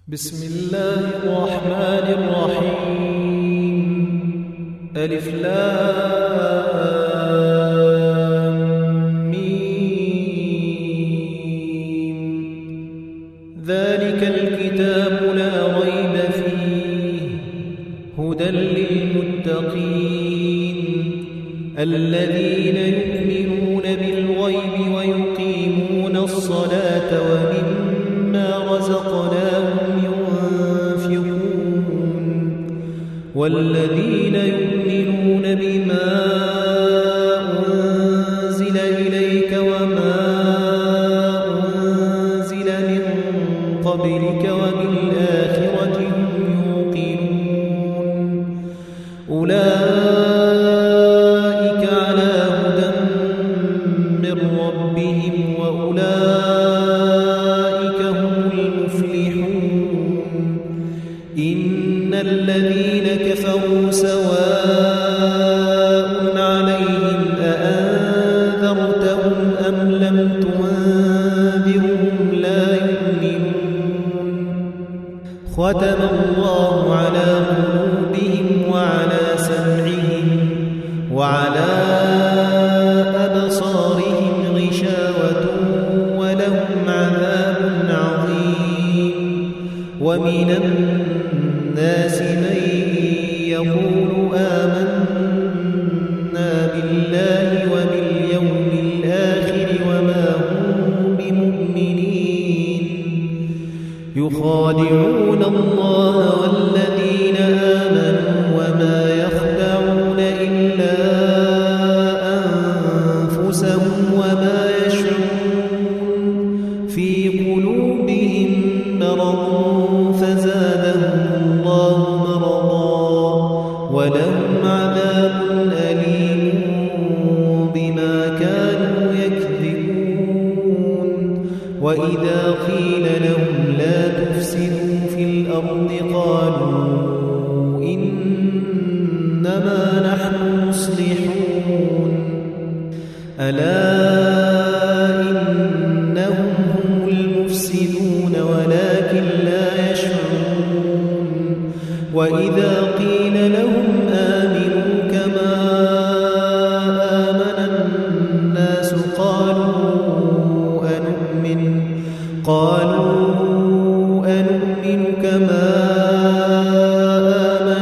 بسم الله الرحمن الرحيم. ألف لام ميم. ذلك الكتاب لا ريب فيه هدى للمتقين الذين يؤمنون بالغيب ويقيمون الصلاة ومما رزقناهم ينفقون والذين يؤمنون بما أنزل إليك وما أنزل من قبلك وبالآخرة هم يوقنون أولئك على هدى من ربهم وأولئك هم المفلحون. إن الذين كفروا سواء عليهم أأنذرتهم أم لم تنذرهم لا يؤمنون. ختم الله على قلوبهم وعلى سمعهم وعلى أبصارهم غشاوة ولهم عذاب عظيم. ومن الناس من يقول آمنا بالله وباليوم الآخر وما هم بمؤمنين يخادعون الله والذين آمنوا وما يخدعون إلا أنفسهم وما يشعرون. في قلوبهم مرض فزادهم الله مرضا ولهم عذاب أليم بما كانوا يكذبون. وإذا قيل لهم لا تفسدوا في الأرض قالوا إنما نحن مصلحون. ألا إنهم هم المفسدون ولكن لا يشعرون. وإذا قيل لهم آمنوا كما آمن الناس قالوا أنؤمن كما آمن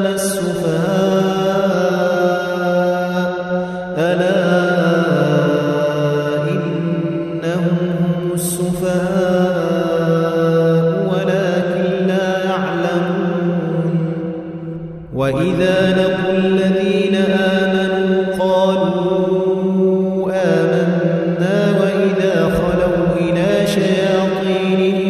السفهاء. ألا إنهم هم السفهاء ولكن لا يعلمون. وإذا لقوا الذين آمنوا قالوا آمنا وإذا خلوا إلى شياطينهم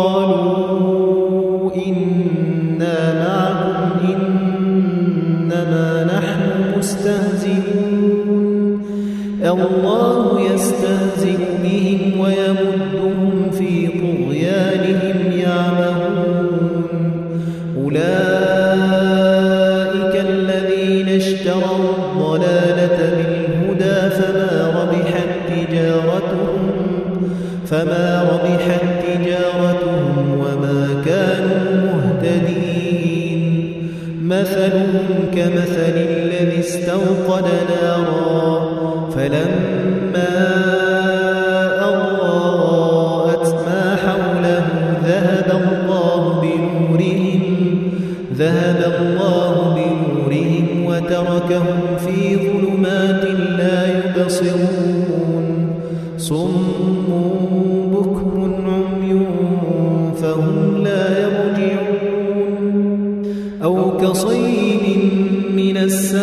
قالوا إنا معكم إنما نحن مستهزئون. الله يستهزئ بهم ويمدهم في طغيانهم يعمهون. أولئك الذين اشتروا الضلالة بالهدى فما ربحت تجارتهم وما كانوا مهتدين. مثلهم كمثل الذي استوقد نارا فلما أضاءت ما حوله ذهب الله بنورهم وتركهم في ظلمات لا يبصرون. صم بكم عمي فهم لا يرجعون. أو كصيب من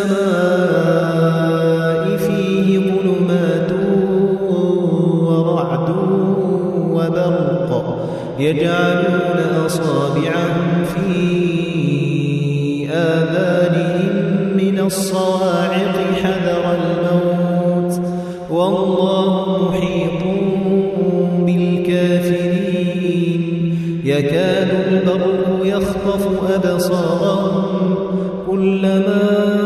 السماء فيه ظلمات ورعد وبرق يجعلون أصابعهم في آذانهم من الصواعق حذر الموت والله محيط بالكافرين. يكاد البرق يخطف أبصارهم كلما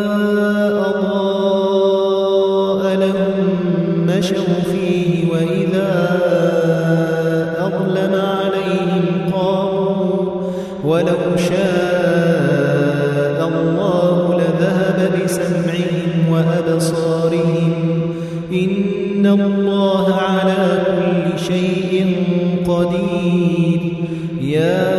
أضاء لهم مشوا فيه وإذا أظلم عليهم ولو شاء الله لذهب بسمعهم وأبصارهم إن الله على كل شيء قدير يا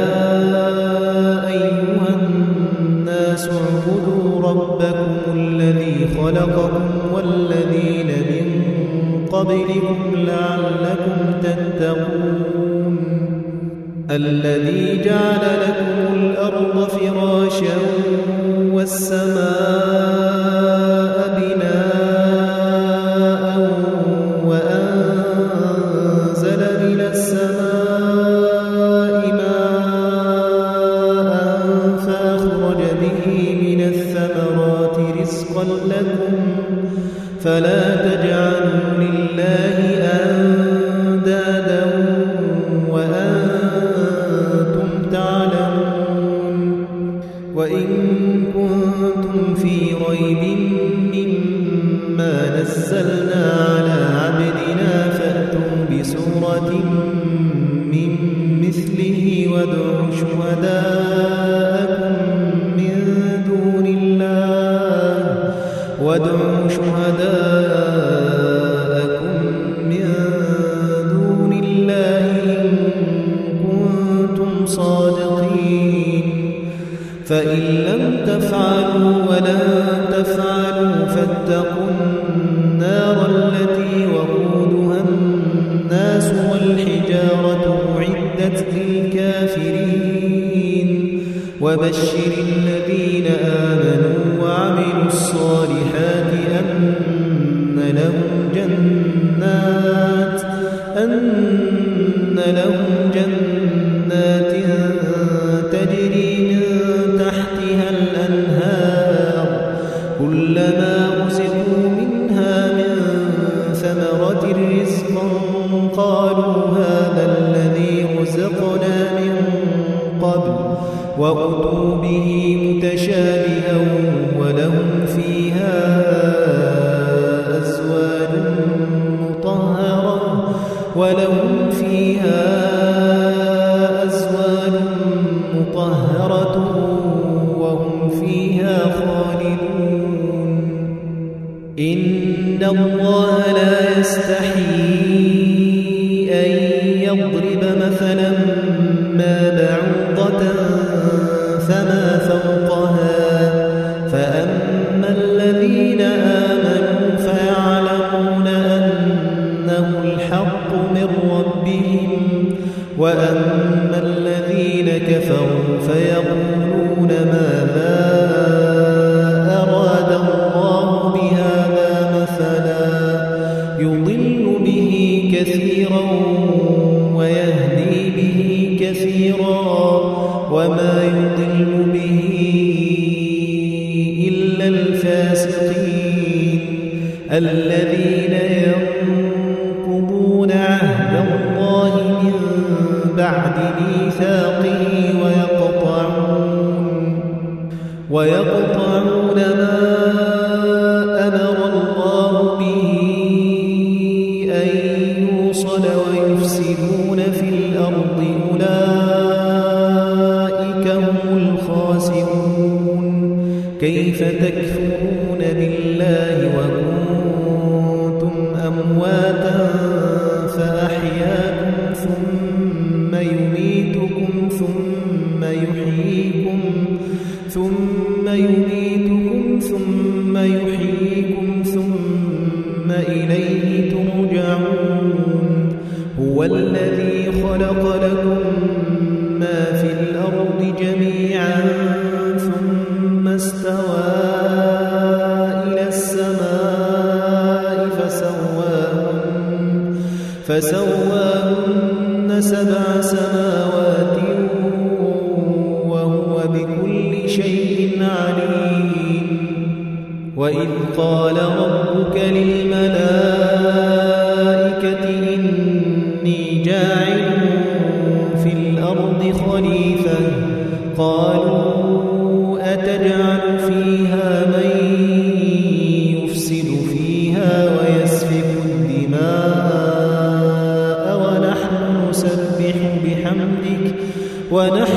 أيها الناس اعبدوا ربكم الذي خلقكم والذين من قبلكم لعلكم تتقون الذي جعل لكم الأرض فراشا والسماء بناء وأنزل من السماء ماء فأخرج به من الثمرات رزقا لكم فلا تجعلوا لله أندادا وأنتم تعلمون وإن كنتم في ريب مما نزلنا على عبدنا فأتوا بسورة من مثله وادعوا شهداءكم من دون الله إن كنتم صادقين فإن لم تفعلوا ولن تفعلوا فاتقوا النار التي وقودها الناس والحجارة أعدت للكافرين وبشر الذين آمنوا وعملوا الصالحات أن لهم جنات تجري من تحتها الأنهار كلما رزقوا منها من ثمرة رزقا قالوا هذا الذي رزقنا من قبل وأتوا به متشابها ولهم فيها أزواج مطهرة وهم فيها خالدون إن الله لا يستحيي أن يضرب مثلا ما بعوضة فما فوقها فأما الذين آمنوا فيعلمون أنه الحق من ربهم وأما الذين كفروا فيقولون ماذا أراد الله بهذا مثلا يضل به كثيرا ويهدي به كثيرا وما يضل به إلا الفاسقين الذين ينقضون عهد الله من بعد ميثاقه ويقطعون ما أمر الله به أن يوصل ويفسدون في الأرض أولئك هم الخاسرون كيف تكفرون بالله وكنتم أمواتا فأحياكم ثم يميتكم ثم يحييكم ثم إليه ترجعون هو الذي خلق لكم ما في الأرض جميعا ثم استوى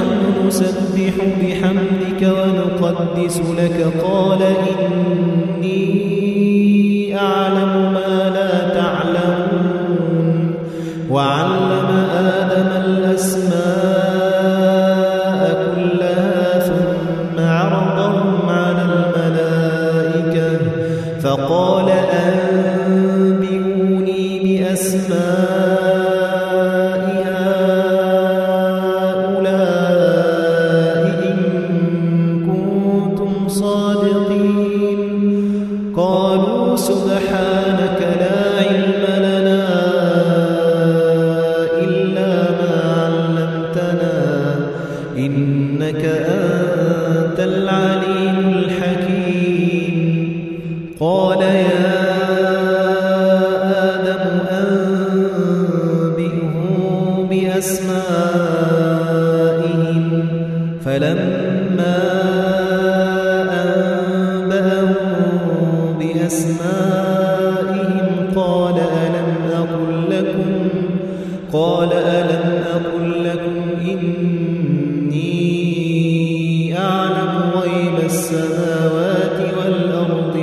ونحن نسبح بحمدك ونقدس لك قال إني أعلم ما لا تعلمون وعلم آدم الأسماء كلها ثم عرضهم على الملائكة فقال أنبئوني بأسماء هؤلاء إن كنتم صادقين قالوا سبحانك لا علم لنا إلا ما علمتنا إنك أنت العليم الحكيم قال يا آدم أنبئهم بأسمائهم فلما أنبأهم بأسمائهم قال ألم أقل لكم إني أعلم غيب السماوات والأرض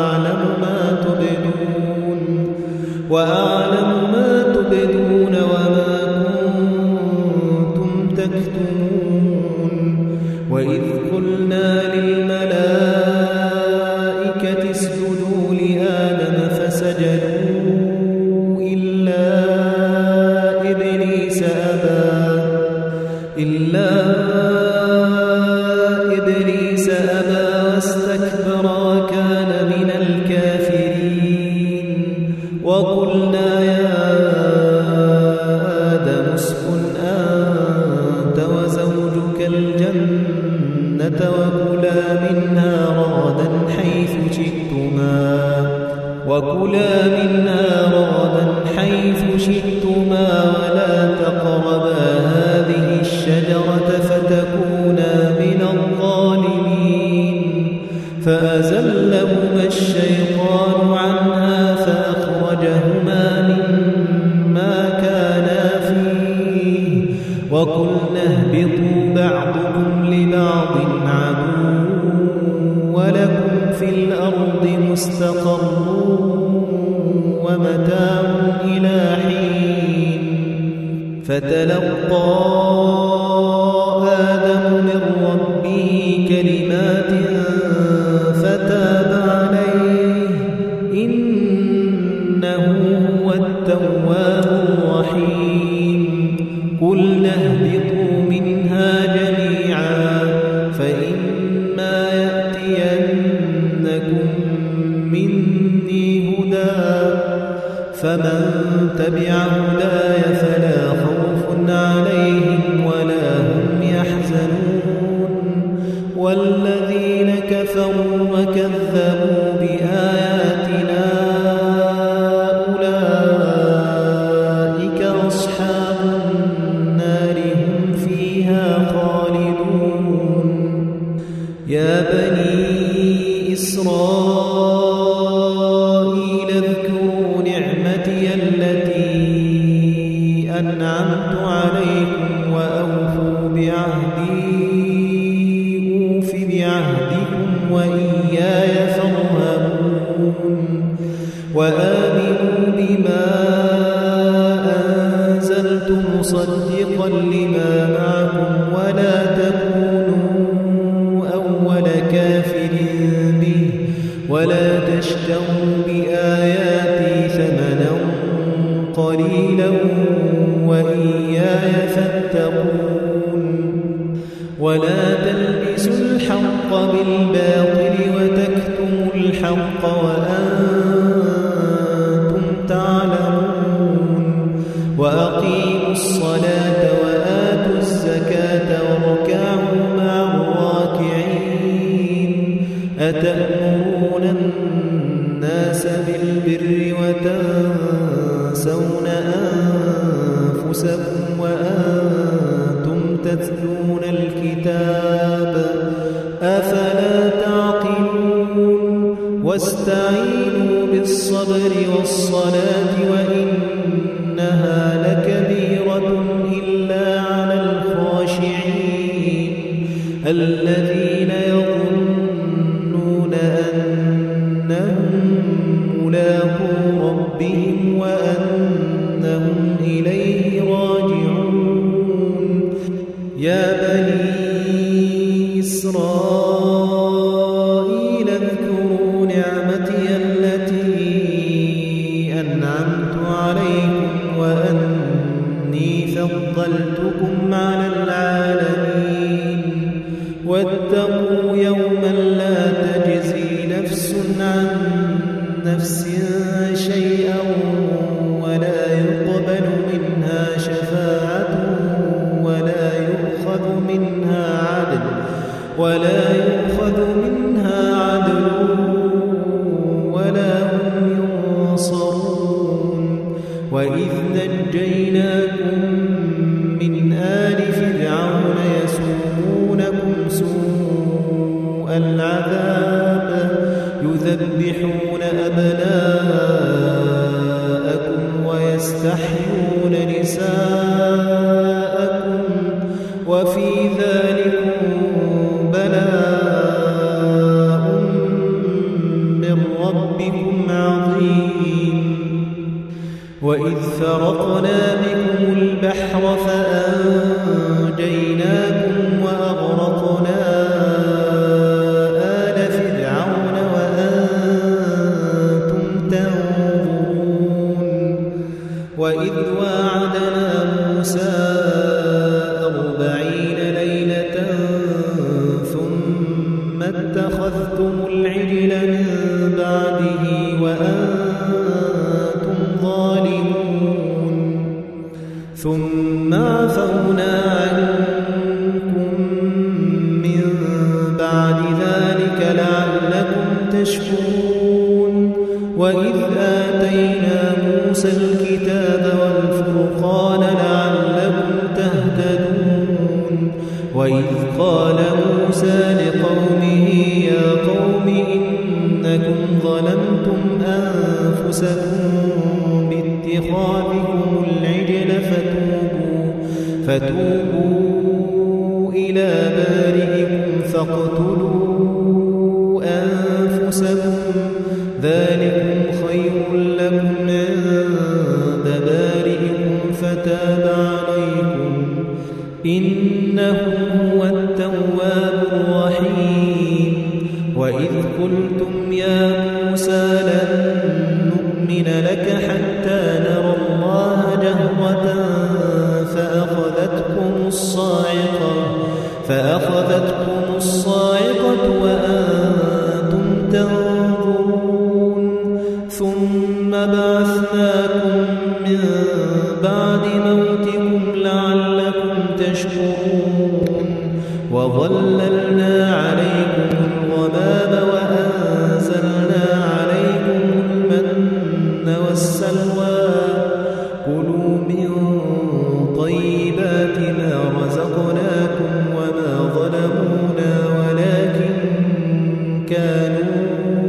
وأعلم ما تبدون وما كنتم تكتمون وإذ قلنا للملائكة اسجدوا لآدم فسجدوا إلا إبليس أبى واستكبر وكان من الكافرين وقلنا يا آدم اسكن أنت وزوجك الجنة وكلا منها رغدا حيث شئتما ولا تقربا هذه الشجرة فتكونا من الظالمين فأزلهما الشيطان عنها فأخرجهما مما كانا فيه وقلنا اهبطوا بعضكم لبعض عدو ولكم في الأرض مستقر ومتاع إلى حين فتلقى آدم من ربه كلمات فتاب عليه إنه هو التواب الرحيم قلنا اهبطوا منها جميعا فإما يأتينكم مني هدى فمن تبع هداي فلا خوف عليهم ولا هم يحزنون والذين كفروا وكذبوا بآياتنا أولئك أصحاب النار هم فيها خالدون يا بني إسرائيل اذكروا نعمتي التي أنعمت عليكم وأوفوا بعهدي أوف بعهدكم وإياي فارهبون وآمنوا بما أنزلت مصدقا لما معكم ولا تكونوا أول كافر به ولا تشتروا بآياتي ثمنا قليلا وإياي فاتقون ولا تلبسوا الحق بالباطل وتكتموا الحق وأنتم تعلمون وأقيموا الصلاة وآتوا الزكاة واركعوا مع الراكعين أتأمرون الناس بالبر وتنسون أنفسكم وأنتم تتلون الكتاب أفلا تعقلون واستعينوا بالصبر والصلاة وإنها لكبيرة إلا على الخاشعين الذين يظنون أنهم ملاقو ربهم وأنهم إليه راجعون يا بني إسرائيل اذكروا نعمتي التي أنعمت عليكم وأني فضلتكم على العالمين واتقوا يوما لا تجزي نفس عن نفس شيئا ولا يقبل منها شفاعة ولا يؤخذ منها عدل ولا هم ينصرون وإذ نجيناكم من آل فرعون يسومونكم سوء العذاب يذبحون أبناءكم ويستحيون نساءكم وفي ذلكم بلاء من ربكم عظيم وإذ فرقنا بكم البحر فأنجيناكم وأغرقنا آل فرعون وأنتم تنظرون وإذ واعدنا موسى 40 ليلة ثم اتخذتم العجل من بعده وأنتم ظالمون ثم عفونا عنكم من بعد ذلك لعلكم تشكرون وإذ آتينا موسى الكتاب والفرقان لعلكم تهتدون وإذ قال موسى لقومه يا قوم إنكم ظلمتم أنفسكم باتخاذكم العجل فتوبوا إلى بارئكم فاقتلوا أنفسكم ذلكم خير لكم عند بارئكم فتاب عليكم إنه هو التواب الرحيم وإذ قلتم يا موسى لن نؤمن لك حتى نرى الله جهرة فأخذتكم الصاعقة وأنتم تنظرون ثم بعثناكم من بعد موتكم لعلكم تشكرون وظللنا عليكم الغمام وأنزلنا عليكم المن والسلوى كلوا من طيبات ما رزقناكم وما ظلمونا ولكن كانوا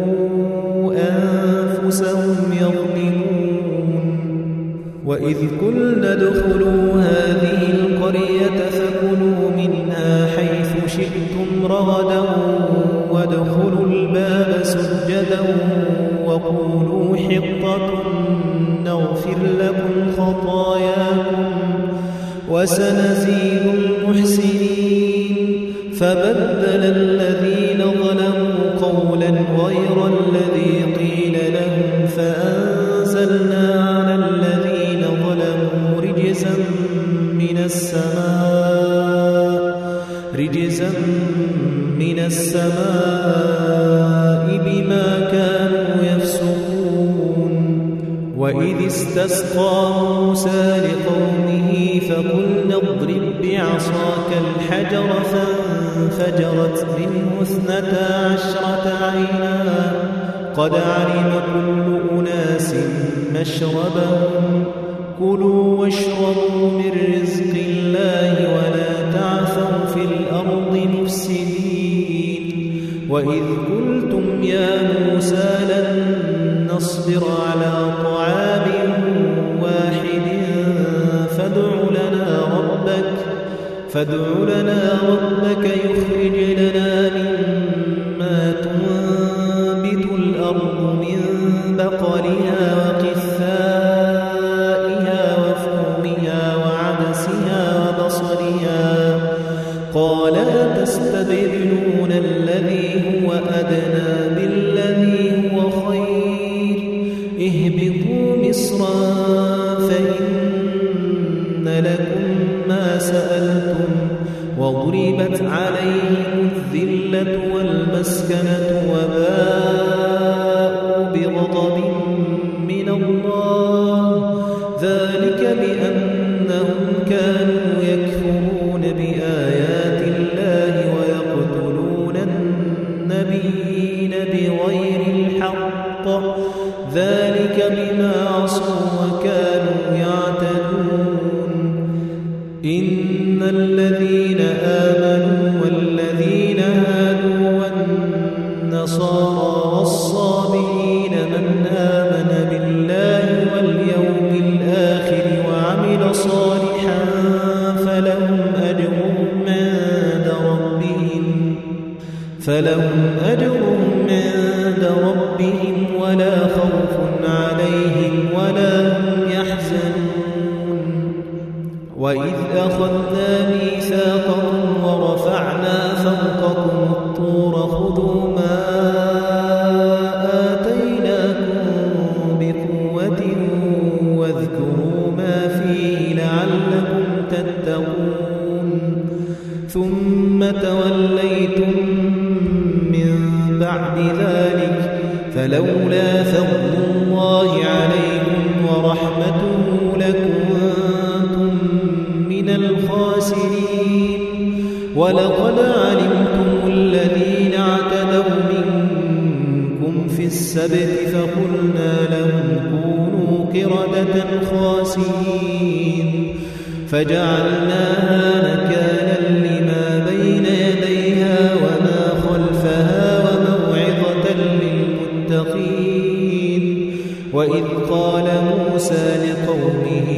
أنفسهم يظلمون وإذ قلنا ادخلوا هذه القرية فكلوا منها حيث شئتم رغدا وادخلوا الباب سجدا وقولوا حطة نغفر لكم خطاياكم وسنزيد المحسنين فبدل الذين ظلموا قولا غير الذي قيل لهم فأنزلنا على الذين ظلموا رجزا من السماء بما كانوا يفسقون وإذ استسقى موسى لقومه فقلنا اضرب بعصاك الحجر فانفجرت منه 12 عينا قد علم كل أناس مشربهم كلوا واشربوا من رزق الله ولا تعثوا في الأرض مفسدين وإذ قلتم يا موسى لن نصبر على طعام واحد فادع لنا ربك يخرج قال أتستبدلون الذي هو أدنى بالذي هو خير اهبطوا مصرا فإن لكم ما سألتم وضربت عليهم الذلة والمسكنة وباءوا بغضب من الله ذلك بأنهم كانوا يكفرون بآيات الله ويقتلون النبيين بغير الحق ذلك بما عصوا وكانوا يعتدون إن الذين آمنوا والذين هادوا والنصارى والصابئين من آمن بالله واليوم الآخر وعمل صالحا فلهم أجرهم عند ربهم ولا خوف عليهم ولا هم يحزنون وإذ أخذنا ميثاقكم ورفعنا فوقكم الطور خذوا ما آتيناكم بقوة واذكروا ما فيه لعلكم تتقون ثم توليتم من بعد ذلك فلولا فضل الله عليكم ورحمته لكنتم من الخاسرين ولقد علمتم الذين اعتدوا منكم في السبت فقلنا لهم كونوا قردة خاسئين فجعلناها نكالا لما بين يديها وما خلفها وموعظة للمتقين وإذ قال موسى لقومه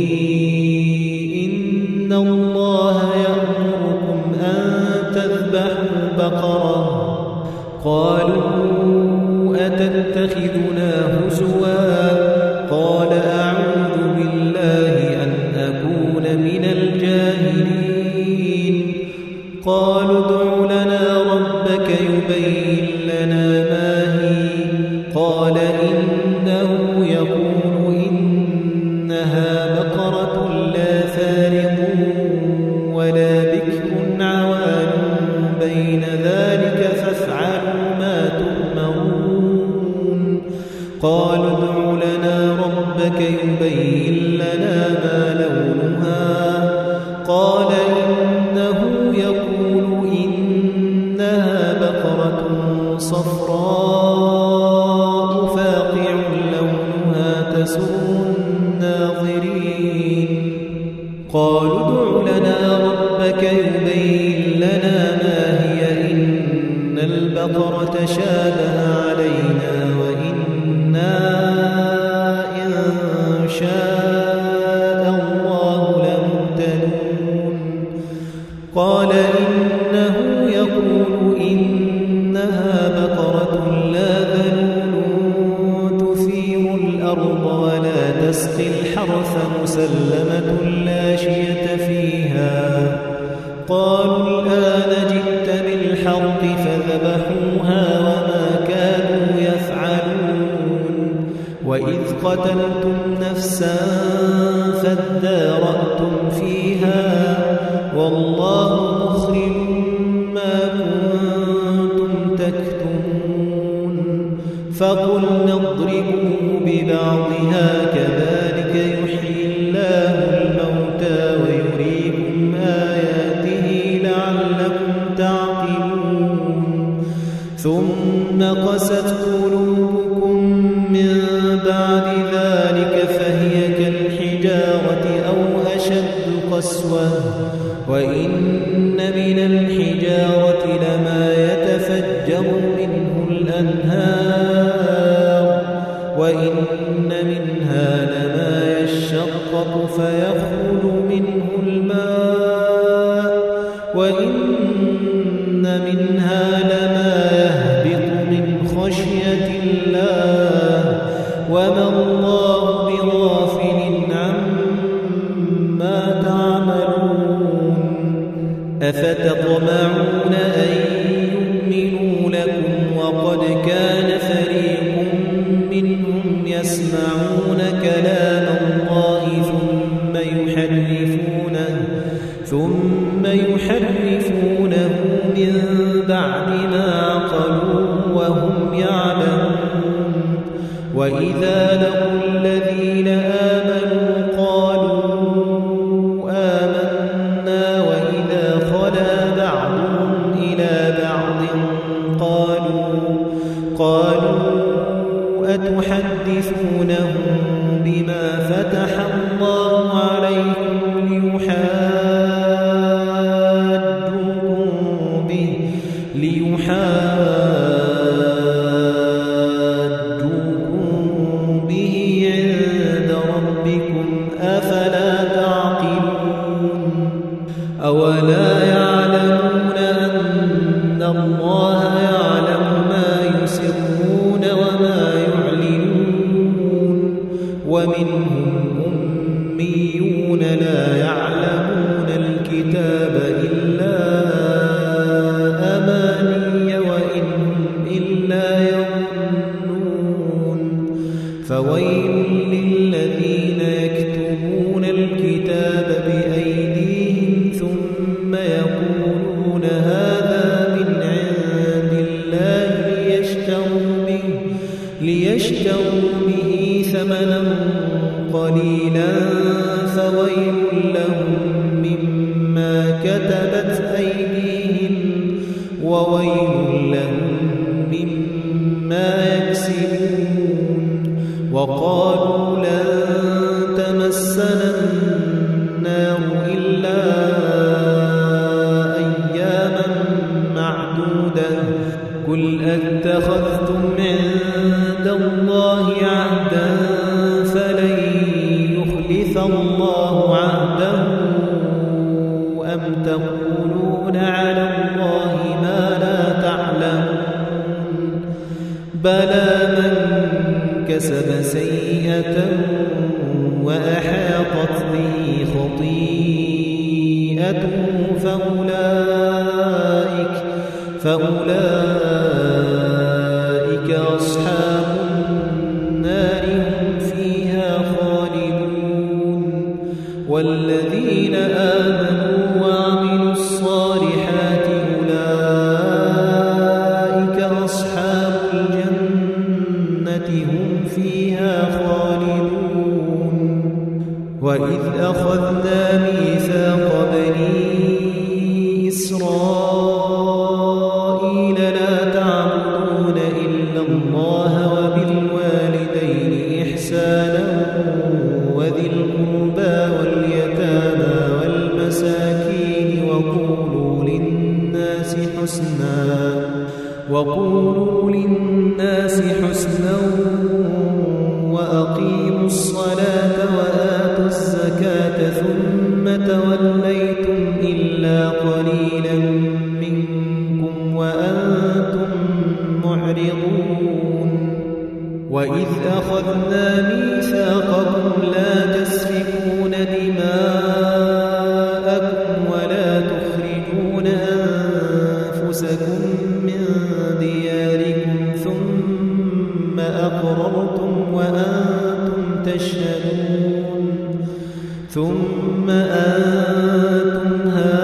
إن الله يأمركم أن تذبحوا بقرة قالوا أتتخذنا هزوا قال أعوذ بالله أن أكون من الجاهلين قالوا ادع لنا ربك يبين لنا ما هي قال إنه يقول إنها بقرة لا فارض ولا بكر عوان بين ذلك فافعلوا ما تؤمرون قالوا ادع لنا ربك يبين لنا ما لونها قال إنه يقول إنها بقرة صفراء فاقع لونها تسر الناظرين قالوا ادع لنا ربك يبين لنا ما هي إن البقرة شابه علينا وإنا إن شاء الله لمهتدون قال إنه يقول إنها بقرة لا ذلول تثير الأرض ولا تسقي الحرث مسلمة لا شية فيها قالوا الآن جئت بالحق فذبحوها وما كانوا يفعلون وإذ قتلتم نفسا فادارأتم فيها والله مخرج ما كنتم تكتمون فقلنا اضربوه ببعضها كذلك يحيي الله الموتى ويريكم آياته لعلكم تعقلون ثم قست قلوبكم من بعد ذلك فهي كالحجارة أو أشد قسوة وإن من الحجارة لما يتفجر منه الأنهار وإن منها لما يشقق فيخرج منه الماء وإن منها لما يهبط من خشية الله وما الله بغافل عما تعملون أفتطمعون أن يؤمنوا لكم وقد كان فريق منهم يسمعون كلام الله ثم يحرفونه من بعد ما عقلوه وهم يعلمون وإذا لقوا الذين آمنوا قالوا آمنا وإذا خلا بعضهم إلى بعض قالوا أتحدثونهم بما فتح الله عليكم ليحاجوكم به عند ربكم أفلا تعقلون أولا يعلمون أن الله يعلم ما يسرون وما يعلنون ومنهم أميون لا يعلمون الكتاب إلا أماني وإن هم إلا يظنون فويل للذين يكتبون الكتاب بأيديهم ثم يقولون هذا من عند الله ليشتروا به ثمنا قليلا فويل لهم مما كتبت أيديهم وويل لهم مما يكسبون وقالوا لن تمسنا النار إلا أياما معدودة قل أتخذتم عند الله عهدا فلن يخلف الله عهده أم تقولون على الله ما لا تعلمون بلى من كسب سيئة وأحاطت به خطيئته فأولئك أصحاب النار هم فيها خالدون والذين آمنوا وعملوا الصالحات أولئك أصحاب الجنة هم فيها خالدون وإذ أخذنا ميثاق بني إسرائيل لا تعبدون إلا الله وبالوالدين إحسانا وذي القربى واليتامى والمساكين وقولوا للناس حسنا وأقيموا الصلاة وآتوا الزكاة ثم توليتم إلا قليلا منكم وأنتم معرضون وإذ أخذنا ميثاقكم لا تسفكون دماءكم ولا تخرجون أنفسكم من دياركم ثم أقررتم وأنتم تشهدون ثم أنتم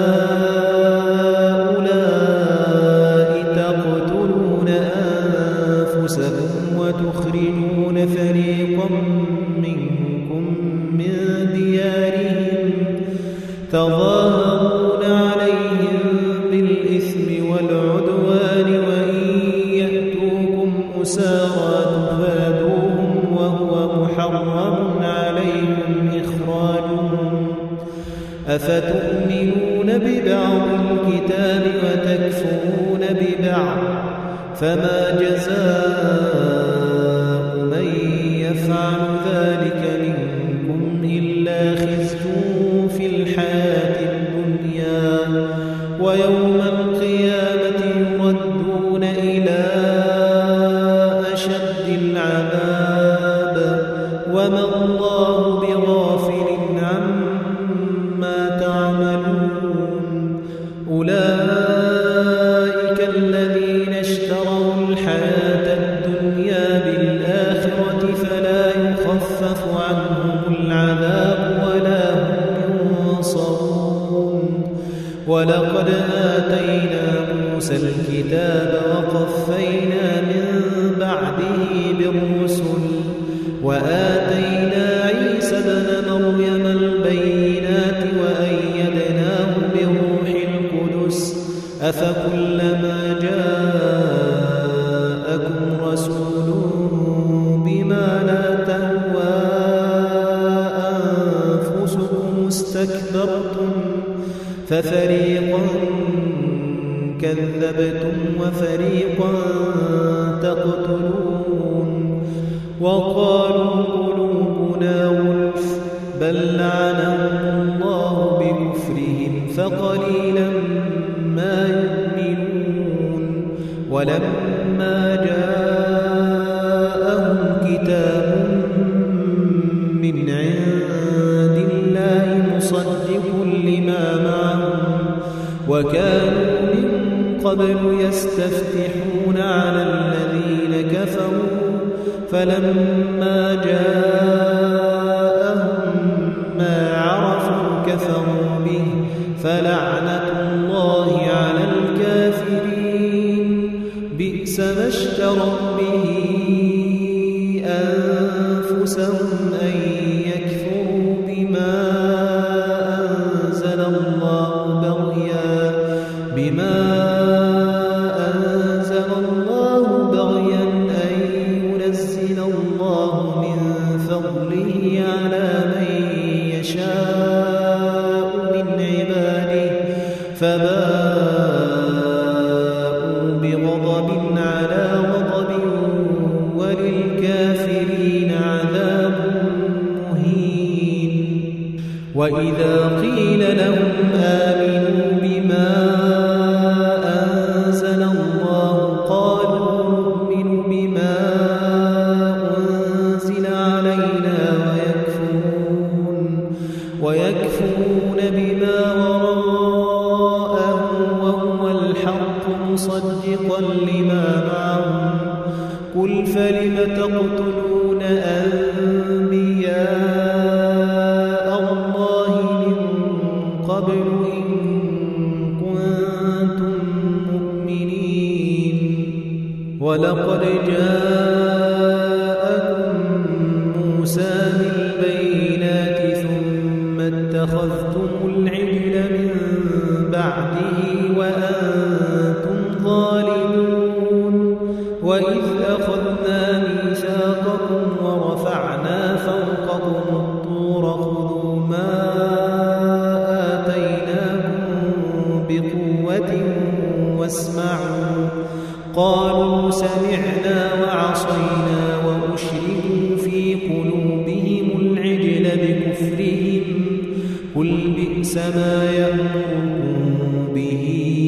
هؤلاء تقتلون أنفسكم وتخرجون فريقا منكم من ديارهم تظاهرون عليهم بالإثم والعدوان وإن يأتوكم أسارى تفادوهم وهو محرم عليكم إخراجهم أفتؤمنون ببعض الكتاب وتكفرون ببعض فما جزاء من يفعل ذلك منكم إلا خزي في الحياة الدنيا ويوم القيامة يردون إلى أشد العذاب وما الله بغافل عما تعملون أولئك الذين اشتروا الحياة الدنيا بالآخرة فلا يخفف عنهم العذاب ولا هم ينصرون ولقد آتينا موسى الكتاب وقفينا من بعده بالرسل وآتينا عيسى ابن مريم البينات وأيدناه بروح القدس أفكلما جاءكم رسول بما لا تهوى أنفسكم استكبرتم ففريقا كذبتم وفريقا تقتلون وقالوا قلوبنا غلف بل لعنهم الله بكفرهم فقليلا ما يؤمنون ولما جاءهم كتاب من عند الله مصدق لما معهم وكانوا من قبل يستفتحون على الذين كفروا فلما جاءهم ما عرفوا كفروا به فلعنة الله على الكافرين بئس ما اشتروا به أنفسهم أن يكفروا بما أنزل الله بغيا أن ينزل الله من فضله على من يشاء من عباده فباءوا بغضب على غضب وللكافرين عذاب مهين وإذا قيل لهم آمنوا بما أنزل الله قالوا نؤمن بما أنزل علينا ويكفرون بما وراءه وهو الحق مصدقا لما معهم قل فلم تقتلون أنبياء الله من قبل إن كنتم مؤمنين ولقد جاءكم موسى بالبينات ثم اتخذتم العجل من بعده وأنتم ظالمون وإذ أخذنا ميثاقكم ورفعنا فوقكم الطور خذوا ما آتيناكم بقوة واسمعوا قالوا سمعنا وعصينا وأشركوا في قلوبهم العجل بكفرهم قل بئس ما يأمركم به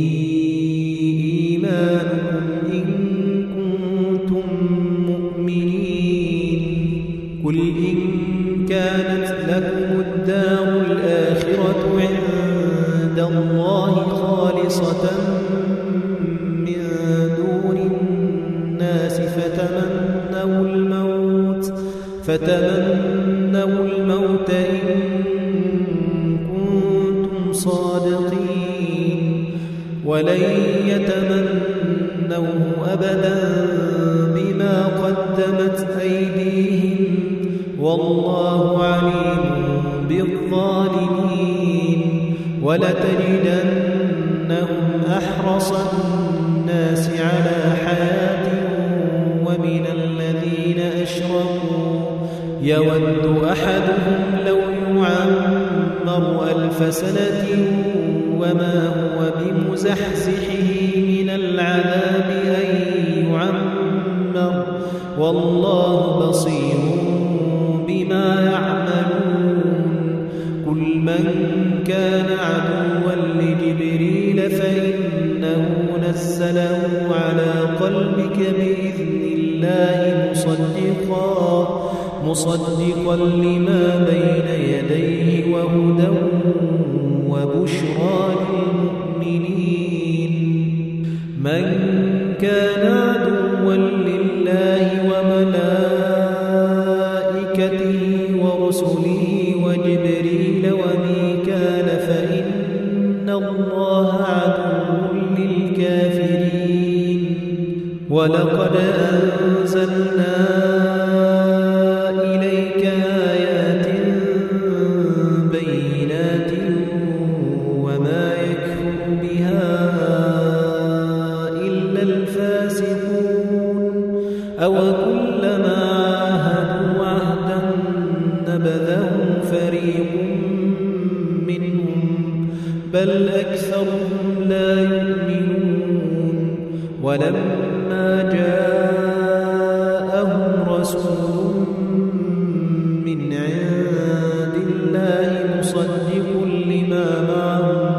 إيمانكم إن كنتم مؤمنين قل إن كانت لكم الدار الآخرة عند الله خالصة من دون الناس فتمنوا الموت إن كنتم صادقين ولن يتمنوه أبدا بما قدمت أيديهم والله عليم بالظالمين ولتجدنهم أحرص الناس على حياة ومن الذين أشركوا يود أحدهم لو يعمر 1000 سنة وما هو بمزحزحه من العذاب أن يعمر والله بصير بما يعملون قل من كان عدوا لجبريل فإنه نزله على قلبك بإذن الله مصدقا لما بين يديه وهدى وبشرى للمؤمنين المؤمنين من كان عدوا لله وملائكته ورسله وجبريل وميكال فإن الله عدو للكافرين ولقد أنزلنا إليك آيات بينات وما يكفر بها إلا الفاسقون أوكلما عاهدوا عهدا نبذه فريق منهم بل أكثرهم لا يؤمنون ولما جاءهم رسول من عند الله مصدق لما معهم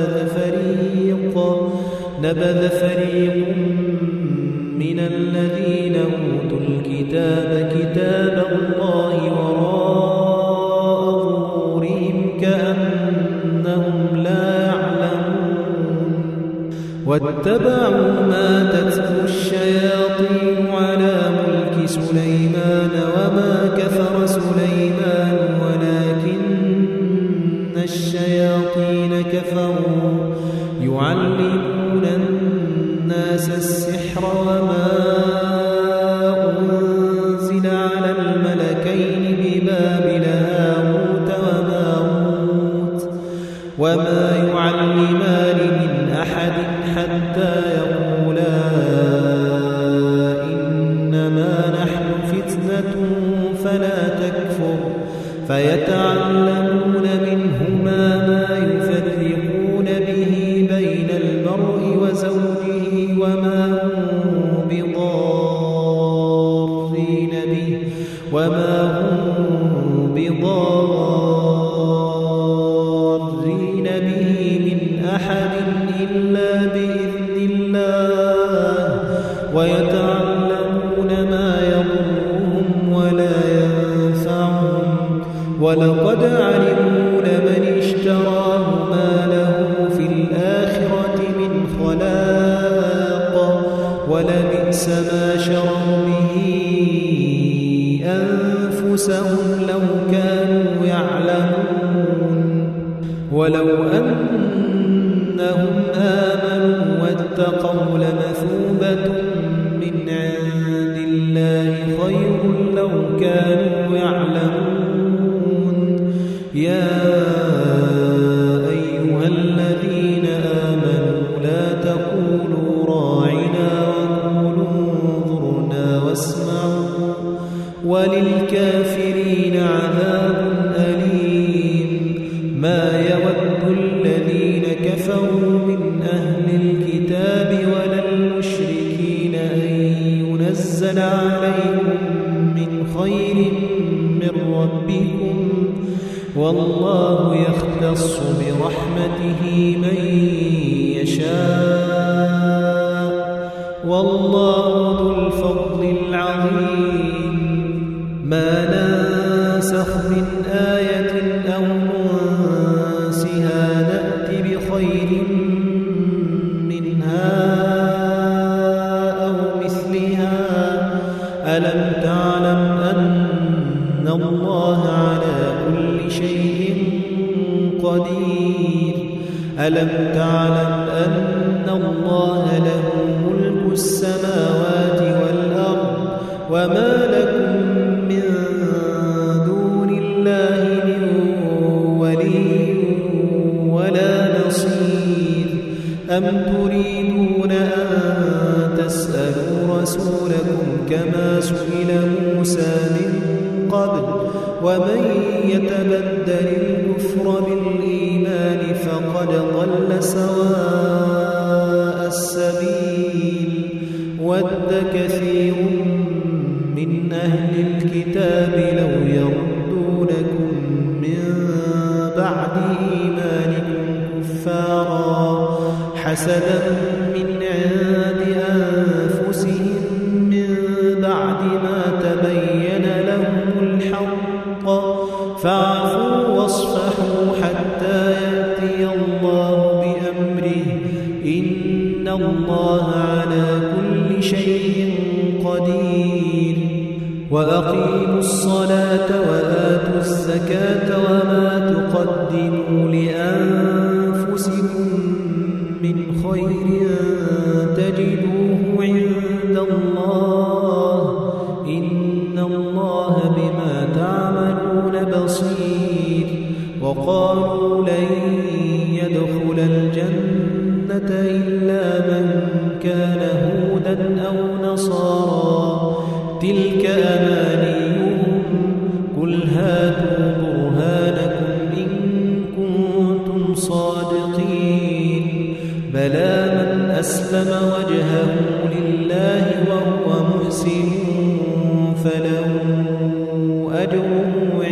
نبذ فريق من الذين أوتوا الكتاب كتاب الله وراء ظهورهم كأنهم لا يعلمون واتبعوا ما تتلو الشياطين على ملك سليمان وما كفر سليمان ولكن الشياطين كفروا يعلمون الناس السحر وما أنزل على الملكين ببابل هاروت وماروت وما يعلمان من أحد حتى يقولا إنما نحن فتنة فلا تكفر فيتعلمون منهما ما يفرقون به بين المرء وزوجه وما هم بضارين به من أحد إلا بإذن الله ويتعلمون ما يضرهم ولا ينفعهم ولقد علموا لمن اشتراه ما له في الآخرة من خلاق ولبئس ما شروا به أنفسهم لو كانوا يعلمون ولو أنهم آمنوا واتقوا لمثوبة من عند الله خير لو كانوا يعلمون يا أيها الذين آمنوا لا تقولوا راعنا وقولوا انظرنا واسمعوا وللكافرين عذاب أليم ما يود الذين كفروا من أهل الكتاب ولا المشركين أن ينزل عليكم من خير من ربكم والله يختص برحمته من يشاء والله ذو الفضل العظيم ما ننسخ من آية أو ننسها نأت بخير منها أو مثلها ألم تعلم أن الله على كل شيء قدير ألم تعلم أن الله له ملك السماوات والأرض وما لكم من دون الله من ولي ولا نصير أم تريدون أن تسألوا رسولكم كما سئل موسى من قبل ومن يتبدل الكفر بالإيمان فقد ضل سواء السبيل ود كثير من أهل الكتاب لو يردونكم من بعد إيمانكم كفارا حسدا من عند أنفسهم من بعد ما تبين لهم الحق فاعفوا واصفحوا حتى يأتي الله بأمره إن الله على كل شيء قدير وأقيموا الصلاة وآتوا الزكاة وما تقدموا لأنفسكم من خير تجدوه عند الله إن الله بما تعملون بصير وقالوا لن يدخل الجنة إلا من كان هودا أو نصارى تلك أمانيهم قل هاتوا برهانكم إن كنتم صادقين بلى من أسلم وجهه لله وهو محسن فله أجره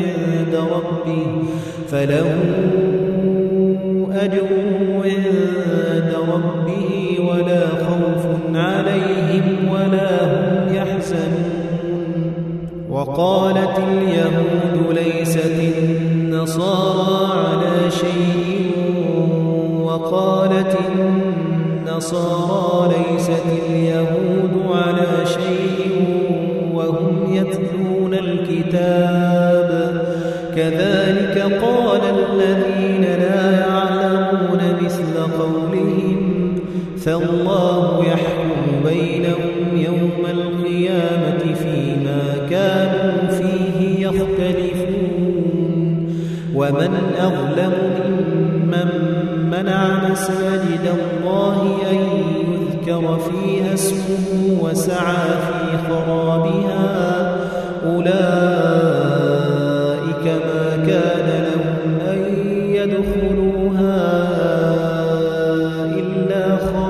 عند ربه ولا خوف عليهم ولا هم يحزنون وقالت اليهود ليست النصارى على شيء وقالت النصارى ليست اليهود على شيء وهم يتلون الكتاب كذلك قال الذين لا يعلمون مثل قولهم فالله يحكم بينهم يوم القيامة فيما كانوا فيه يختلفون ومن أظلم ممن منع مساجد الله أن يذكر فيها اسمه وسعى في خرابها أولئك ما كان لهم أن يدخلوها إلا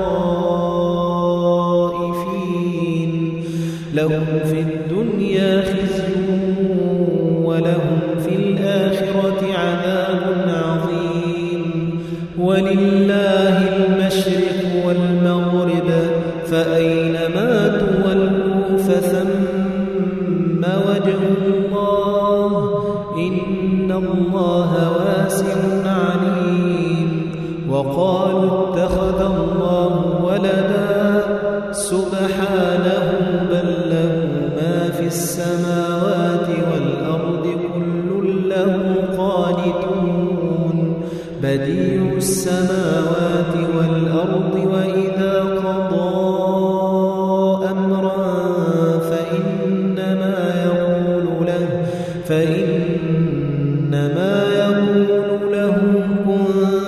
خائفين لهم في الدنيا خزي ولهم في الآخرة عذاب عظيم ولله المشرق والمغرب فأينما تولوا فثم وجه الله إن الله واسع عليم وقالوا اتخذ الله ولدا سبحانه بل له ما في السماوات والأرض كل له قانتون بديع السماوات والأرض وإذا قضى أمرا فإنما يقول له كن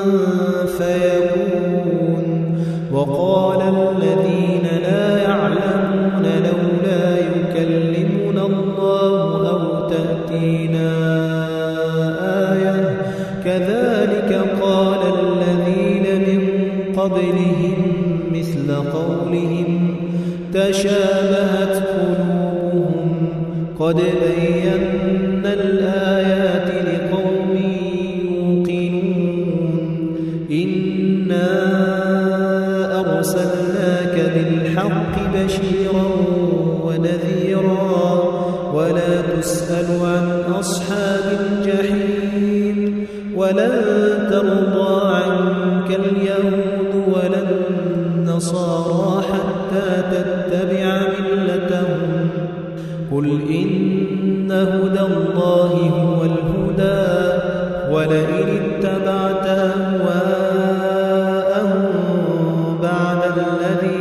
فيكون وقال الذين لا يعلمون لولا يكلمنا الله أو تأتينا آية كذلك قال الذين من قبلهم مثل قولهم تشابهت قلوبهم قد بينا الآيات لقوم يوقنون إنا أرسلناك بالحق بشيرا ونذيرا ولا تسأل عن أصحاب الجحيم ولن ترضى عنك اليهود ولا النصارى حتى تتبع ملتهم قل إن هدى الله هو الهدى ولئن اتبعت أهواءهم بعد الذي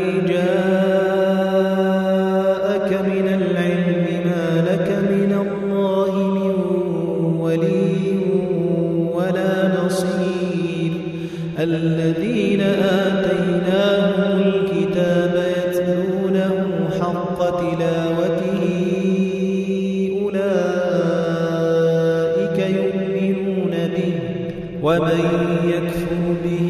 جاءك من العلم ما لك من الله من ولي ولا نصير الذين آتيناهم الكتاب يتلونه حق تلاوته أولئك يؤمنون به ومن يكفر به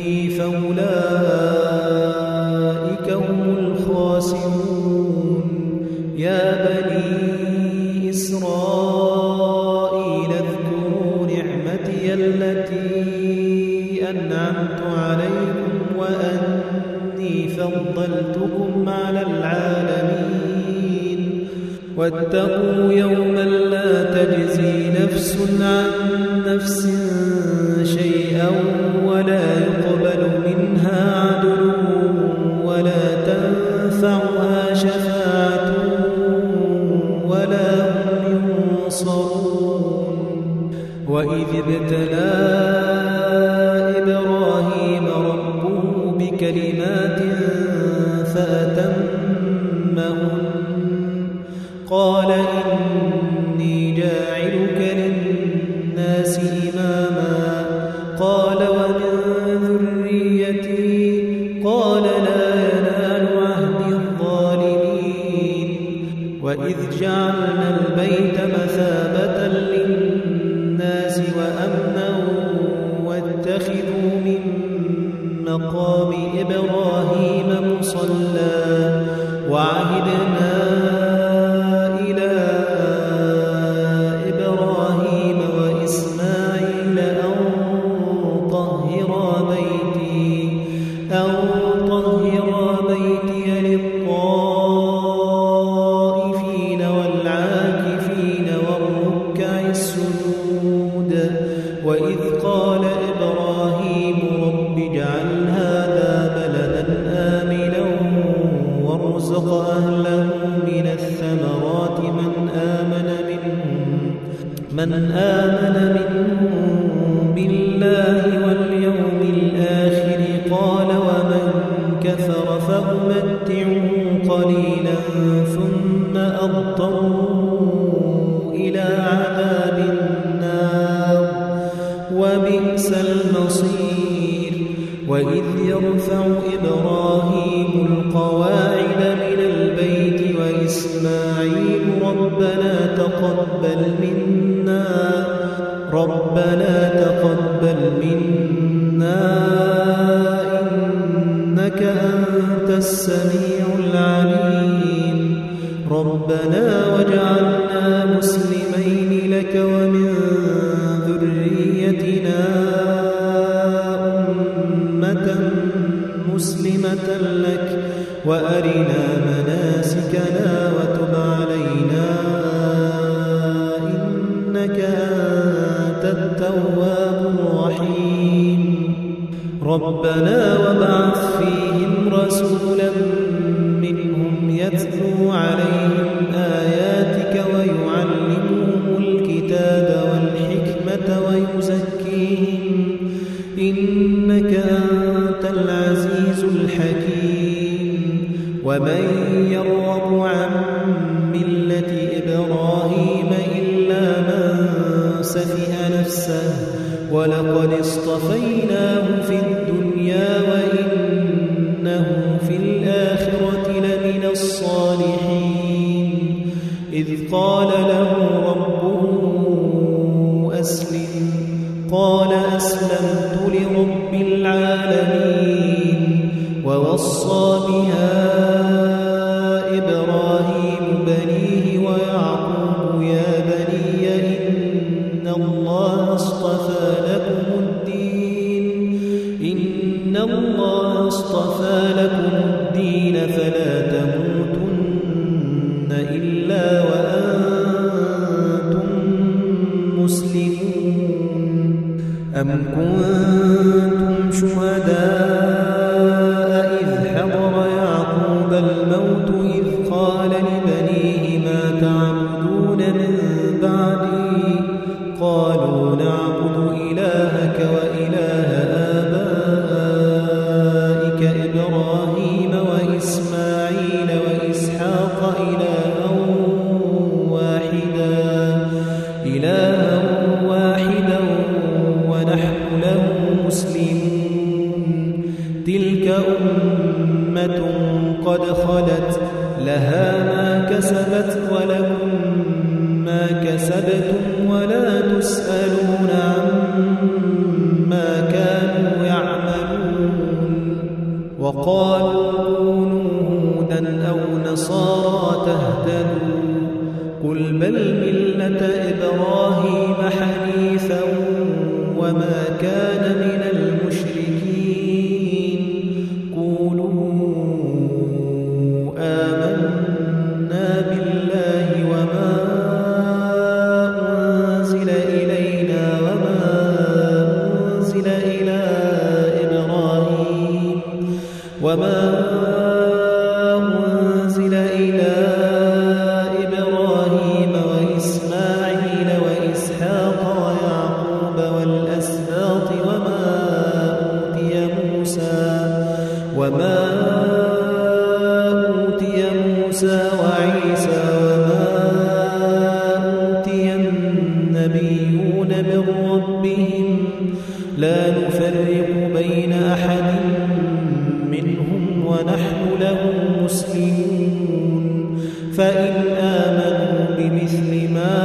فأولئك هم الخاسرون يا بني إسرائيل اذكروا نعمتي التي أنعمت عليكم وأني فضلتكم على العالمين واتقوا يوما لا تجزي نفس عن نفس شيئا ولا يقبل منها عدل وإذ جعلنا البيت مثابة للناس وأمنا واتخذوا من مقام إبراهيم مصلى وعهدنا إلى إبراهيم وإسماعيل أن طهرا بيتي للطائفين والعاكفين والركع السجود وإذ قال إبراهيم رب اجعل هذا بلدا آمنا وارزق أهله من الثمرات من آمن منهم بالله واليوم الآخر قال ومن كفر فأمتعه قليلا ثم أضطره إلى عذاب النار وبئس المصير وإذ يرفع إبراهيم القواعد من البيت وإسماعيل ربنا تقبل منا إنك أنت السميع العليم ربنا واجعلنا مسلمين لك ومن ذريتنا أمة مسلمة لك وأرنا مناسكنا وتب علينا إنك أنت التواب الرحيم ربنا وابعث فيهم رسولا منهم يتلو عليهم آياتك ويعلمهم الكتاب والحكمة ويزكيهم إنك أنت العزيز الحكيم ومن يرغب عن ملة إبراهيم إلا من سفه نفسه ولقد اصطفيناه في الدنيا وإنه في الآخرة لمن الصالحين إذ قال له ربه أسلم قال أسلمت لرب العالمين ووصى بها إبراهيم بنيه ويعقوب يا بني إن الله اصطفى لكم الدين فلا تموتن إلا وأنتم مسلمون أم كنتم شهداء إذ حضر يعقوب الموت إذ قال لبنيه ما تعبدون من بعدي قالوا نعبد إلهك وإله آبائك إبراهيم وإسماعيل وإسحاق إلها واحدا ونحن له مسلمون تلك أمة قد خلت لها ما كسبت ولكم ما كسبتم ولا تسألون عما كانوا يعملون وقالوا كونوا هودا أو نصارى تهتدوا قل بل ملة إبراهيم حنيفا وما كان من المشركين قولوا آمنا بالله وما أنزل إلينا وما أنزل إلى إبراهيم وإسماعيل وإسحاق ويعقوب والأسباط وما أوتي موسى وعيسى وما أوتي النبيون من ربهم لا نفرق بين أحد منهم ونحن له مسلمون فإن آمنوا ما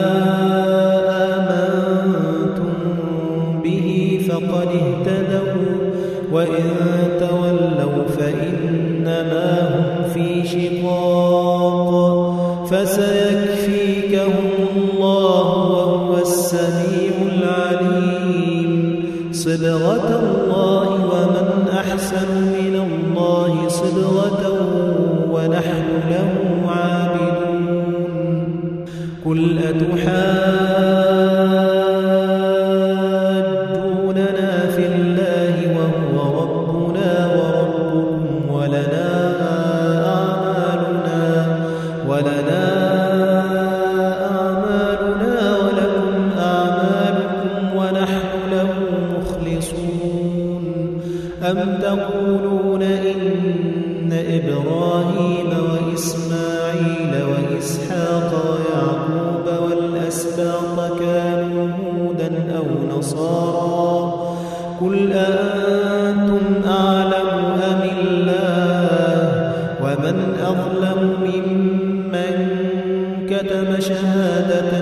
آمنتم به فقد اهتدوا وإن تولوا فإنما هم في شقاق فسيكفيكهم الله وهو السميع العليم صبغة الله ومن أحسن من الله صبغة ونحن له عابدون قل أتحاجوننا في الله وهو ربنا وربكم ولنا أعمالنا ولكم أعمالكم ونحن له مخلصون أم تقولون إن إبراهيم وإسماعيل وإسحاق ويعقوب والأسباط كانوا هودا أو نصارى قل أأنتم أعلم أم الله ومن أظلم ممن كتم شهادة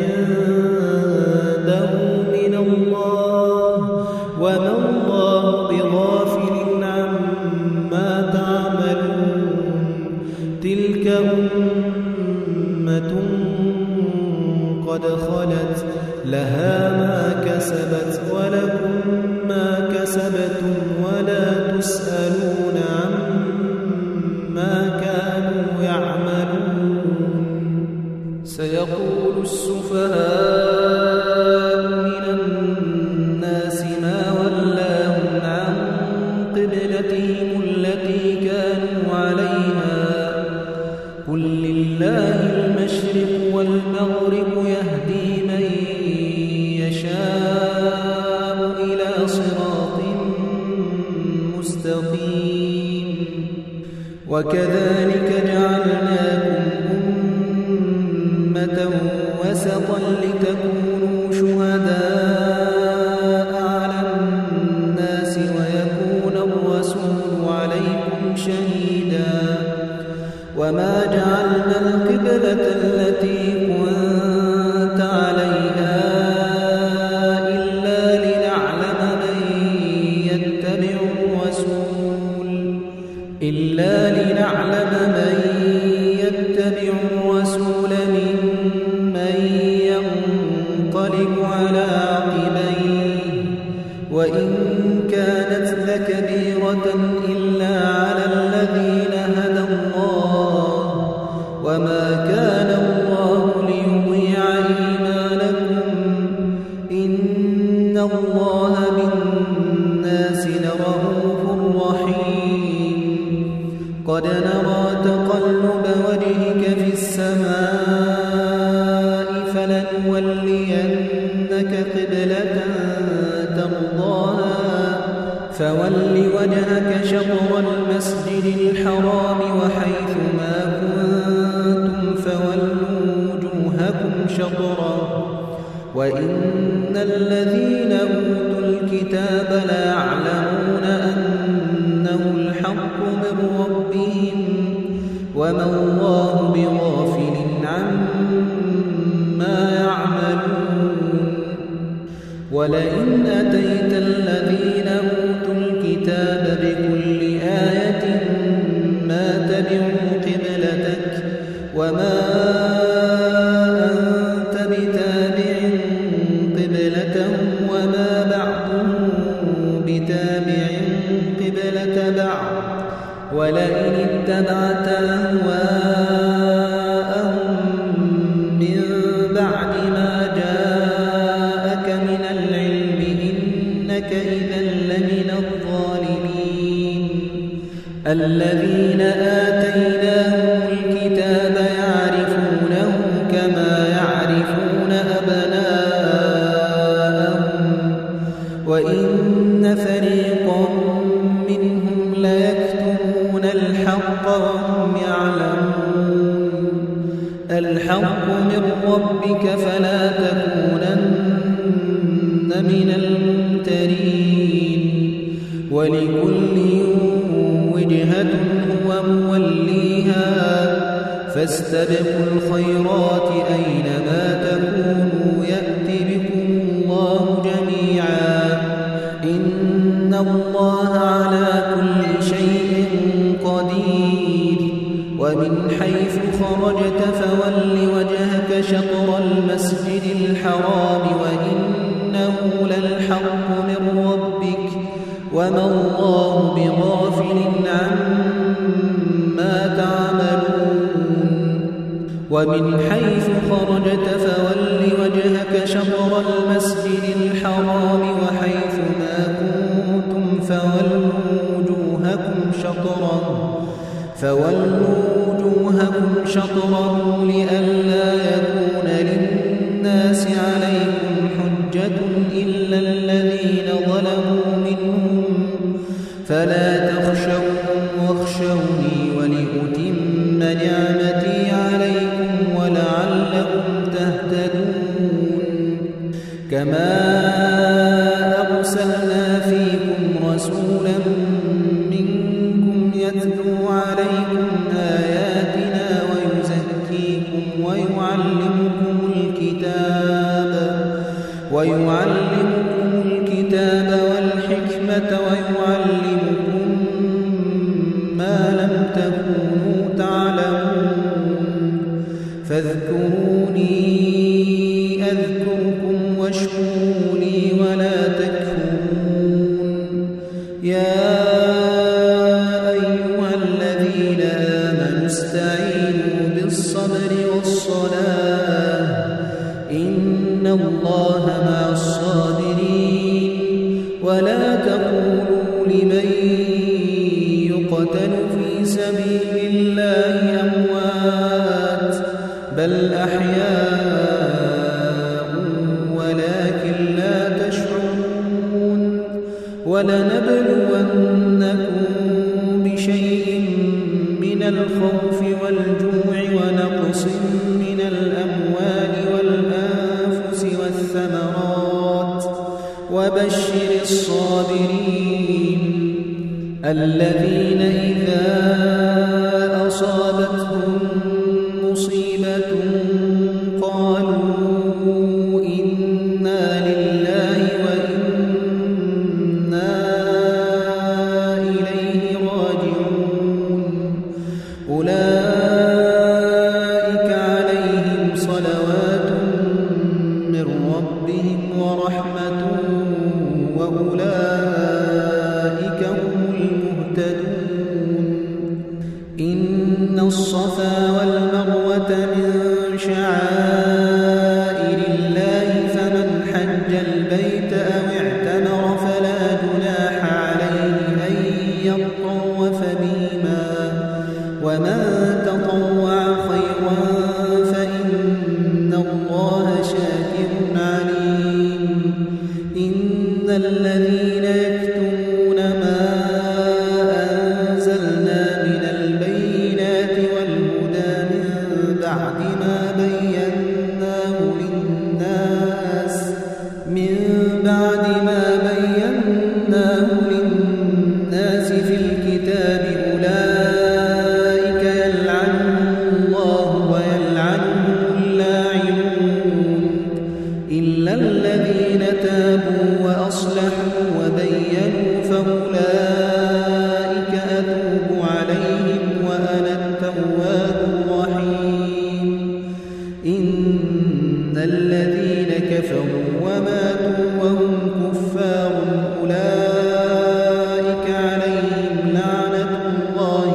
عنده من الله وما الله بغافل عما تعملون تلك أمة قد خلت لها ما كسبت ولكم ما كسبتم ولا تسألون عما كانوا يعملون سيقول السفهاء من الناس ما ولاهم عن قبلتهم التي كانوا عليها قل لله المشرق والمغرب يهدي من يشاء إلى صراط مستقيم وكذلك جعلناكم أمة وسطا لتكونوا شهداء على الناس ويكون الرسول عليكم شهيدا وما جعلنا القبلة التي كنت عليها إلا لنعلم من يتبع الرسول ممن ينقلب على عقبيه وإن كانت لكبيرة إلا على الذين هدى الله وما كان الله ليضيع إيمانكم إن الله بالناس لرءوف رحيم قد نرى تقلب وجهك في السماء فلنولينك قبلة ترضاها فول وجهك شطر المسجد الحرام وحيث ما كنتم فولوا وجوهكم شطره وإن الذين أوتوا الكتاب ليعلمون أنه الحق من ربهم وما الله بغافل عما يعملون ولئن أتيت الذين أوتوا الكتاب بكل آية ما تبعوا قبلتك وما أنت بتابع قبلتهم وما بعضهم بتابع قبلة بعض ولئن اتبعت أهواءهم من بعد ما جاءك من العلم إنك إذا لمن الظالمين الذين آتيناهم الكتاب يعرفونه كما يعرفون أبناءهم وإن فريقا منهم ليكتمون الحق وهم يعلمون الحق من ربك فلا تكونن من الممترين ولكل وجهة هو موليها فاستبقوا الخيرات أينما تكونوا ومن حيث خرجت فول وجهك شطر المسجد الحرام وإنه للحق من ربك وما الله بغافل عما تعملون ومن حيث خرجت فول وجهك شطر المسجد الحرام وحيث ما كنتم فولوا وجوهكم شطره لئلا يكون للناس عليكم حجة إلا الذين ظلموا منهم فلا تخشوهم واخشوني ولأتم نعمتي عليكم ولعلكم تهتدون كما أرسلنا فيكم رسولا منكم يتلو عليكم آياتنا ويزكيكم ويعلمكم الكتاب والحكمة ويعلمكم ما لم تكونوا تعلمون فاذكروني أذكركم واشكروا لي ولا تكفرون يا أيها الذين آمنوا استعينوا بالصبر والصلاة إن الله مع الصابرين ولا تقولوا لمن يقتل في سبيل الله أموات بل أحياء ولكن لا تشعرون ولنبلونكم بشيء من الخوف والجوع ونقص من الأموال والأنفس والثمرات وبشر الصابرين الذين إذا أصابتهم مصيبة قالوا إنا لله وإنا إليه راجعون أولئك عليهم صلوات من ربهم ورحمة وأولئك هم المهتدون إن الصفا والمروة من شعائر الله فمن حج البيت أو اعتمر فلا جناح عليه أن يطوف بهما ومن تطوع خيرا فإن الله شاكر عليم إن الذين يكتمون ما أنزلنا من البينات والهدى من بعد ما بيناه للناس في الكتاب أولئك يلعنهم الله ويلعنهم اللاعنون إلا الذين تابوا وأصلحوا وبينوا فأولئك أتوب عليهم وأنا التواب الرحيم إن الذين كفروا وماتوا وهم كفار أولئك عليهم لعنة الله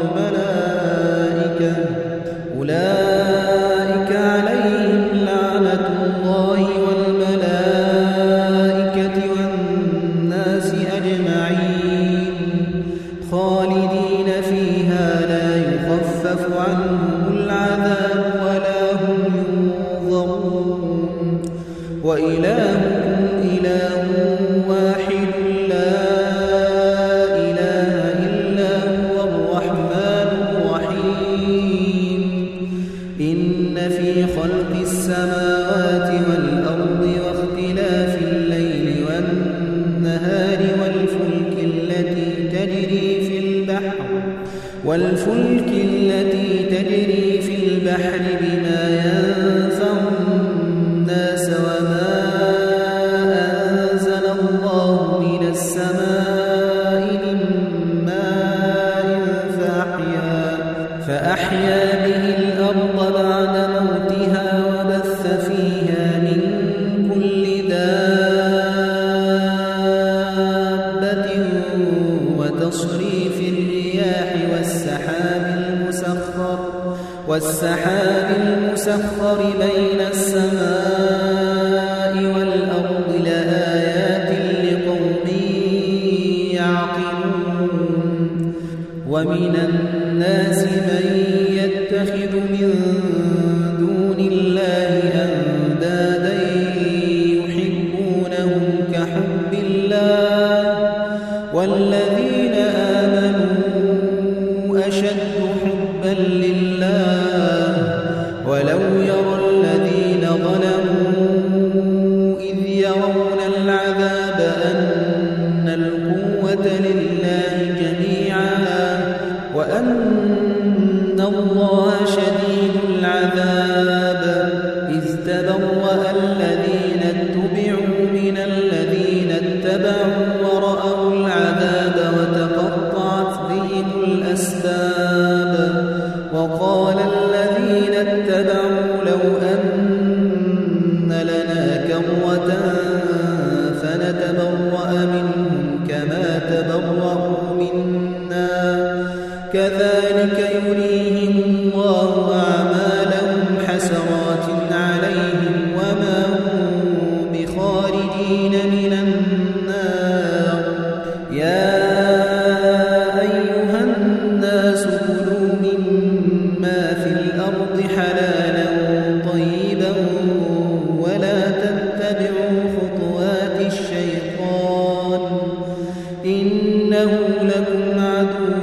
والملائكة والناس أجمعين خالدين فيها لا يخفف عنهم العذاب ولا هم ينظرون وإلهكم إله واحد لا إله إلا هو الرحمن الرحيم إن في خلق السماوات والأرض واختلاف الليل والنهار والفلك التي تجري في البحر بما ينفع الناس وما أنزل الله من السماء من ماء فأحيا به الأرض بعد موتها وبث فيها من كل دابة وتصريف الرياح والسحاب المسخر بين السماء والأرض لآيات لقوم يعقلون ومن الناس من يتخذ من دون الله أندادا يحبونهم كحب الله والذين آمنوا أشد حبا لله ولو يرى الذين ظلموا إذ يرون العذاب أن القوة لله جميعا وأن الله شديد العذاب إذ تبرأ الذين اتبعوا من الذين اتبعوا ورأوا العذاب وتقطعت بهم الأسباب وقال الذين اتبعوا لو أن لنا كرة فنتبرأ منهم كما تبرأوا منا كذلك يريهم الله أعمالهم حسرات عليهم وما هم بخارجين من النار يا أيها الناس كلوا مما في الأرض حلالا طيبا ولا تتبعوا خطوات الشيطان إنه لكم عدو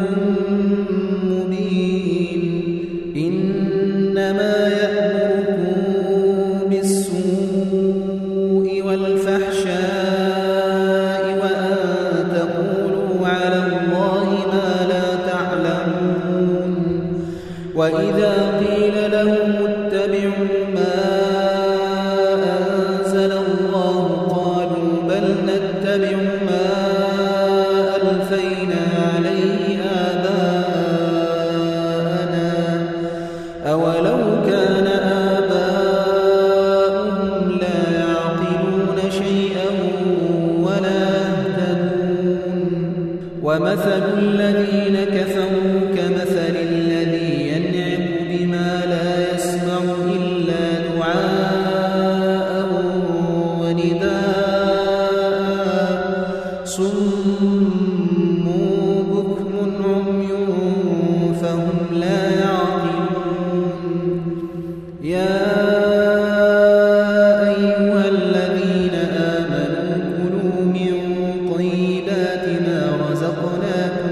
مبين إنما يأمركم بالسوء والفحشاء وأن تقولوا على الله ما لا تعلمون وإذا قيل لهم اتبعوا ما أنزل الله قالوا بل نتبع ما ألفينا عليه آباءنا أولو كان آباؤهم لا يعقلون شيئا ولا يهتدون ومثل الذين كفروا كمثل الذي ينعق بما لا يسمع إلا دعاء ونداء صم بكم عمي فهم لا يعقلون يا أيها الذين آمنوا كلوا من طيبات ما رزقناكم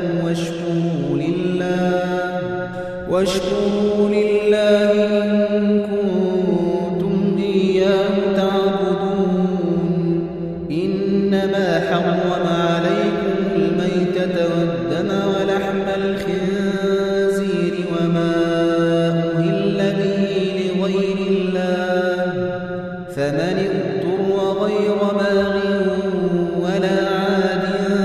واشكروا لله إن كنتم إياه تعبدون إنما حرم عليكم الميتة والدم ولحم الخنزير وما أهل به لغير الله فمن اضطر غير باغ ولا عاد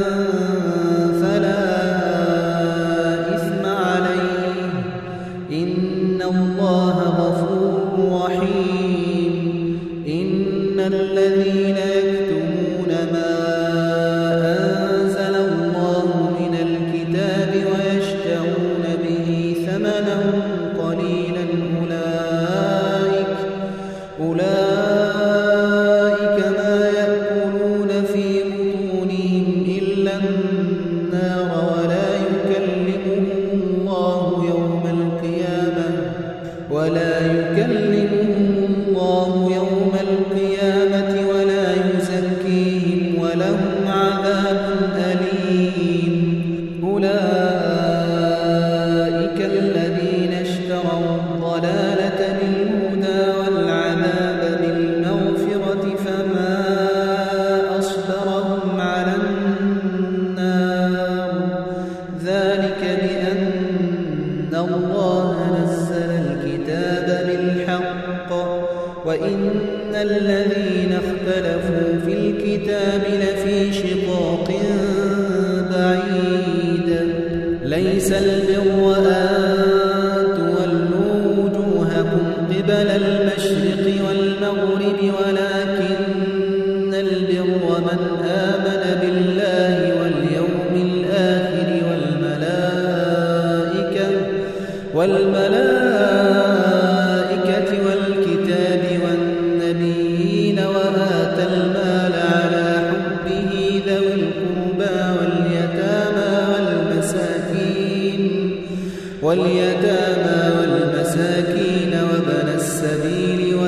فلا إثم عليه إن الله غفور رحيم إن الذين يكتمون ما أنزل الله من الكتاب ويشترون به ثمنا قليلا أولئك ما يأكلون في بطونهم إلا النار ولا يكلمهم الله يوم القيامة ولا يزكيهم ولهم عذاب أليم أولئك الذين اشتروا الضلالة بالهدى والعذاب بالمغفرة فما أصبرهم على النار ذلك بأن الله نزل الكتاب بالحق وإن الذين اختلفوا في الكتاب لفي شقاق بعيد ليس البر أن والملائكة والكتاب والنبيين وآتى المال على حبه ذوي القربى واليتامى والمساكين وابن السبيل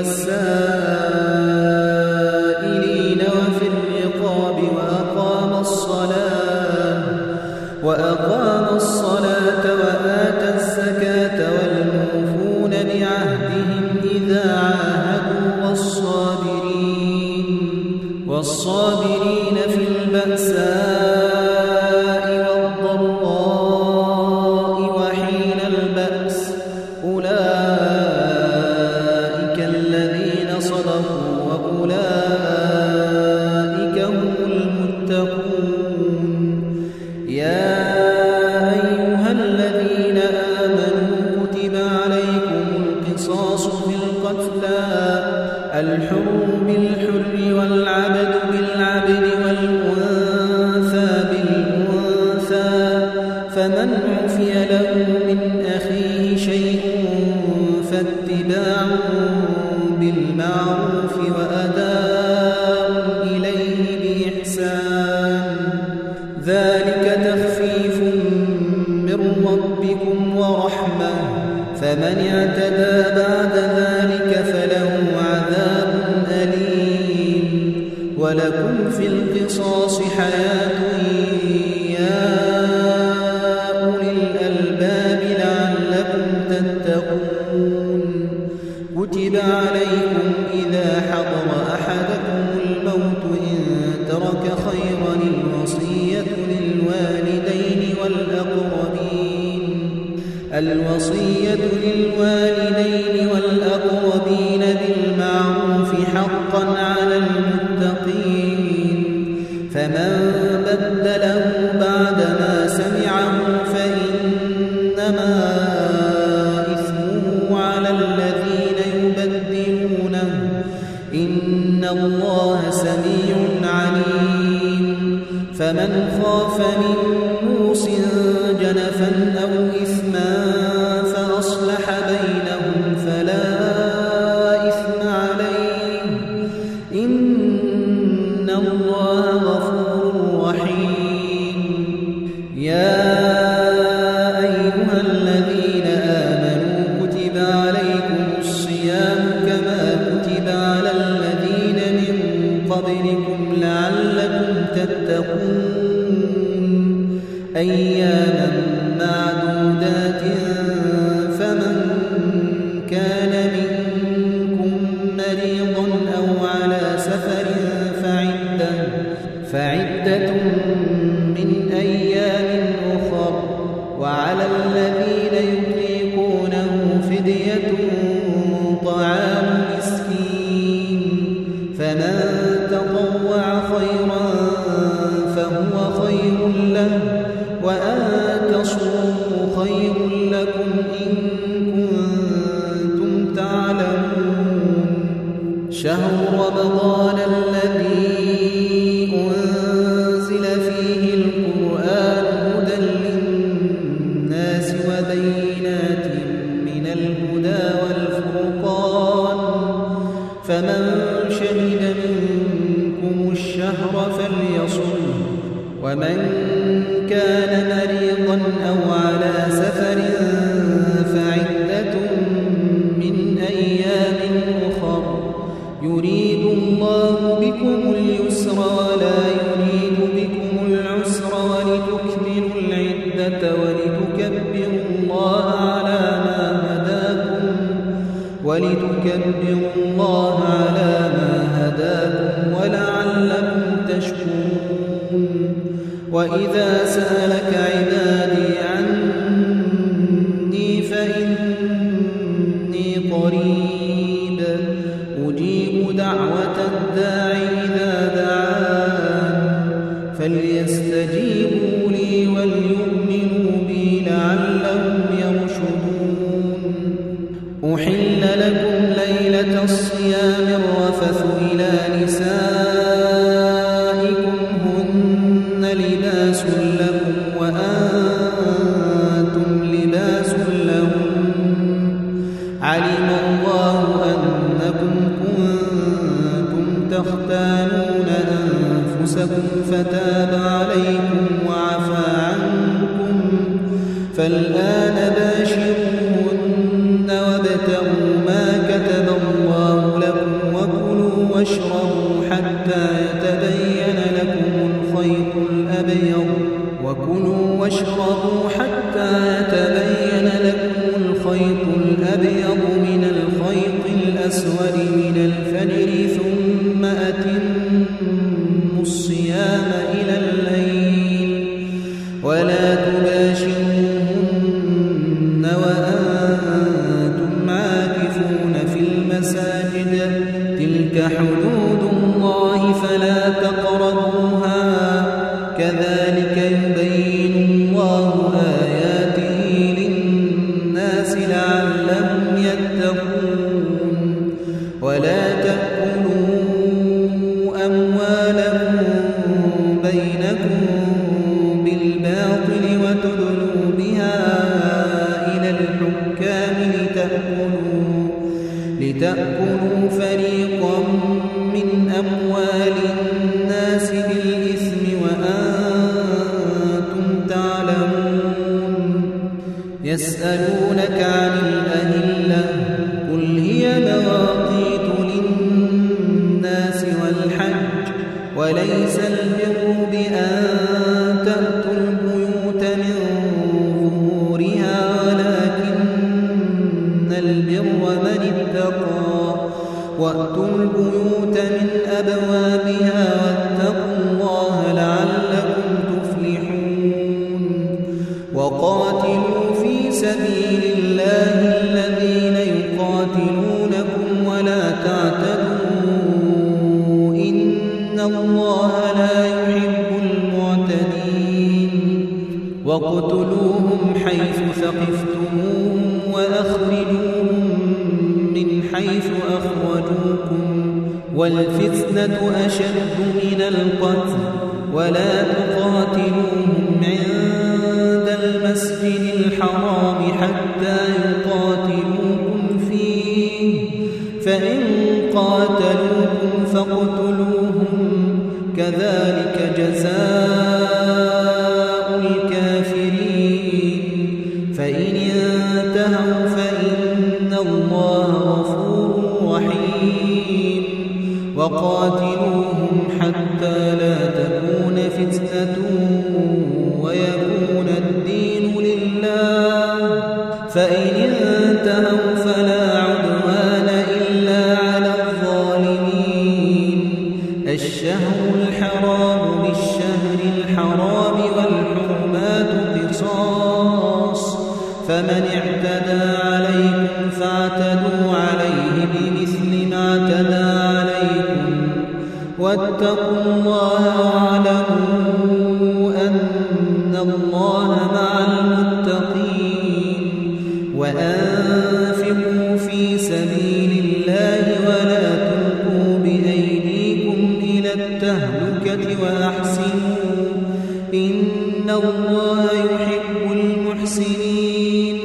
والسائلين وفي الرقاب وأقام الصلاة وآتى الزكاة والموفون بعهدهم إذا عاهدوا والصابرين في البأساء والضراء وحين البأس أولئك الذين صدقوا وأولئك هم المتقون. يا أيها الذين آمنوا كتب عليكم القصاص في القتلى الحر بالحر والعبد بالعبد والأنثى بالأنثى فمن عفي له من أخيه شيء فاتباع بالمعروف وأداء إليه بإحسان ذلك تخفيف من ربكم ورحمة فمن اعتدى بعد ذلك فله عذاب أليم. ولكم في القصاص حياة يا أولي الألباب لعلكم تتقون. كتب عليكم إذا حضر أحدكم الموت إن ترك خيرا الوصية للوالدين والأقربين بالمعروف حقا على المتقين. فمن بدله بعدما سمعه فإنما إثمه على الذين يبدلونه إن الله سميع عليم. فمن خاف من موص جنفا أو إثما فأصلح بينهم فلا إثم عليه إن الله غفور رحيم. يا أيها الذين آمنوا كتب عليكم الصيام كما كتب على الذين من قبلكم لعلكم تتقون أياما معدودات فمن كان منكم مريضا أو على سفر فعدة من أيام أخر وعلى الذين يطيقونه فدية طعام مسكين فمن تطوع خيرا فهو خير له وأن تصوموا خير لكم إن كنتم تعلمون. شهر رمضان الذي أنزل فيه القرآن هدى للناس وبينات من الهدى والفرقان فمن شهد منكم الشهر فليصمه ومن كان مريضا أو على سفر فعدة من أيام أخر يريد الله بكم اليسر ولا يريد بكم العسر ولتكملوا العدة ولتكبروا الله على ما هداكم ولعلكم تشكرون. وإذا سألك عبادي عني فإني قريب أجيب دعوة الداع إذا دعان فليستجيبوا لي وليؤمنوا بي لعلهم يرشدون. أحل لكم ليلة الصيام الرفث إلى نسائكم هن لباس لكم وأنتم لباس لهم تختانون أنفسكم فتاب عليكم وعفى عنكم فالآن باشروهن وابتغوا ما كتب الله لكم وكلوا واشربوا حتى يتبين لكم الخيط الأبيض من الخيط الأسود من الفجر ثم أتموا الصيام إلى الليل ولا تباشروهن وأنتم عاكفون في المساجد تلك حدود الله فلا تقربوها كذلك يبين الله آياته للناس لعلهم يتقون ولا تأكلوا أموالكم بينكم بالباطل وتدلوا بها إلى الحكام لتأكلوا فريقا من أموال الناس بالإثم وأنتم تعلمون يسألونك عن الأهلة قل هي مواقيت للناس والحج وليس البر بأن تأتوا البيوت من ظهورها ولكن البر من اتقى وأتوا البيوت من أبوابها واتقوا الله لعلكم تفلحون وقاتلوا في سبيل الله الذين يقاتلونكم ولا تعتدوا إن الله لا يحب المعتدين واقتلوهم حيث ثقفتموهم وأخرجوهم من حيث أخرجوكم والفتنة أشد من القتل ولا تقاتلوهم عند المسجد الحرام حتى يقاتلوكم فيه فإن قاتلوكم فاقتلوهم كذلك جزاء الكافرين فإن انتهوا فإن الله غفور رحيم وقاتلوهم حتى لا تكون فتنة ويكون الدين لله فإن انتهوا فلا عدوان إلا على الظالمين الشهر الحرام بالشهر الحرام والحرمات قصاص فمن اعتدى عليكم فاعتدوا عليه بمثل ما اعتدى عليكم واتقوا الله واعلموا أن الله مع المتقين وأنفقوا في سبيل الله ولا تلقوا بأيديكم إلى التهلكة وأحسنوا إن الله يحب المحسنين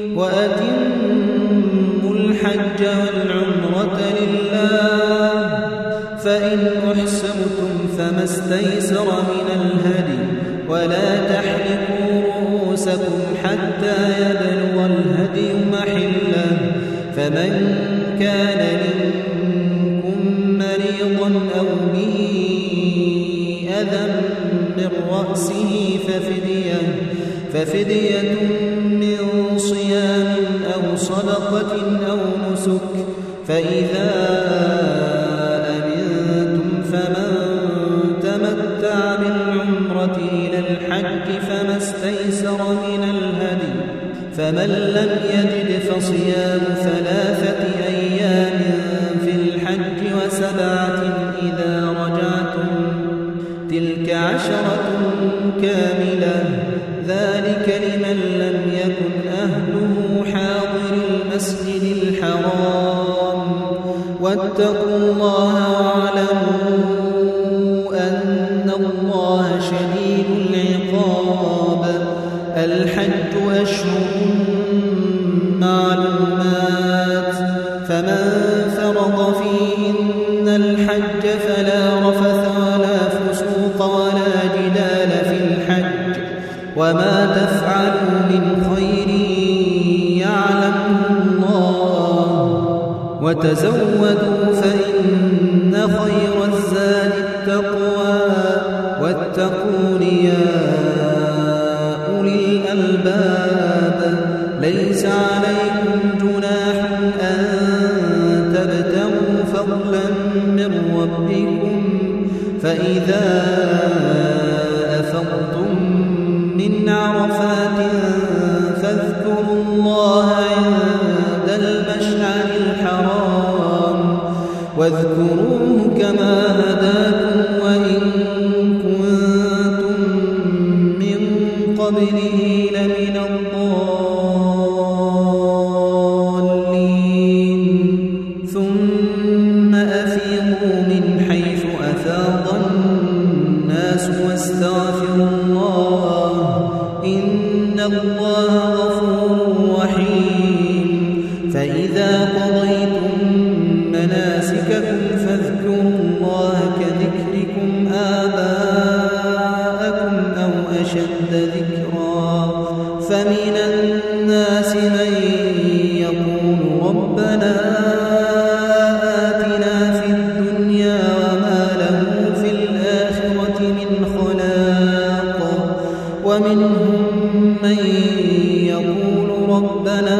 وأتموا الحج والعمرة لله فإن أحسنتم فما استيسر من الهدي ولا تحلقوا رؤوسكم حتى يبلغ الهدي محله فمن كان منكم مريضا أو به أذى من رأسه ففدية من صيام أو صدقة أو نسك فإذا أمنتم فمن تمتع بالعمرة إلى الحج فما استيسر من الهدي فمن لم يجد فصيام 3 أيام في الحج و7 إذا رجعتم تلك 10 كاملة ذلك لمن لم يكن أهله حاضر المسجد الحرام واتقوا الله واعلموا أن الله شديد العقاب الحج أشهر معلومات فمن فرض فيهن الحج فلا وتزودوا فإن خير الزاد التقوى واتقون يا أولي الألباب ليس عليكم جناح أن تبتغوا فضلا من ربكم فإذا أفضتم من عرفات فاذكروا الله عند المشعر الحرام واذكروه كما هداكم وإن كنتم من قبله لمن الضالين ثم أفيضوا من حيث أفاض الناس واستغفروا الله إن الله غفور رحيم فإذا قضيتم مناسككم فاذكروا الله كذكركم آباءكم أو أشد ذكرا فمن الناس من يقول ربنا آتنا في الدنيا وما له في الآخرة من خلاق ومنهم من يقول ربنا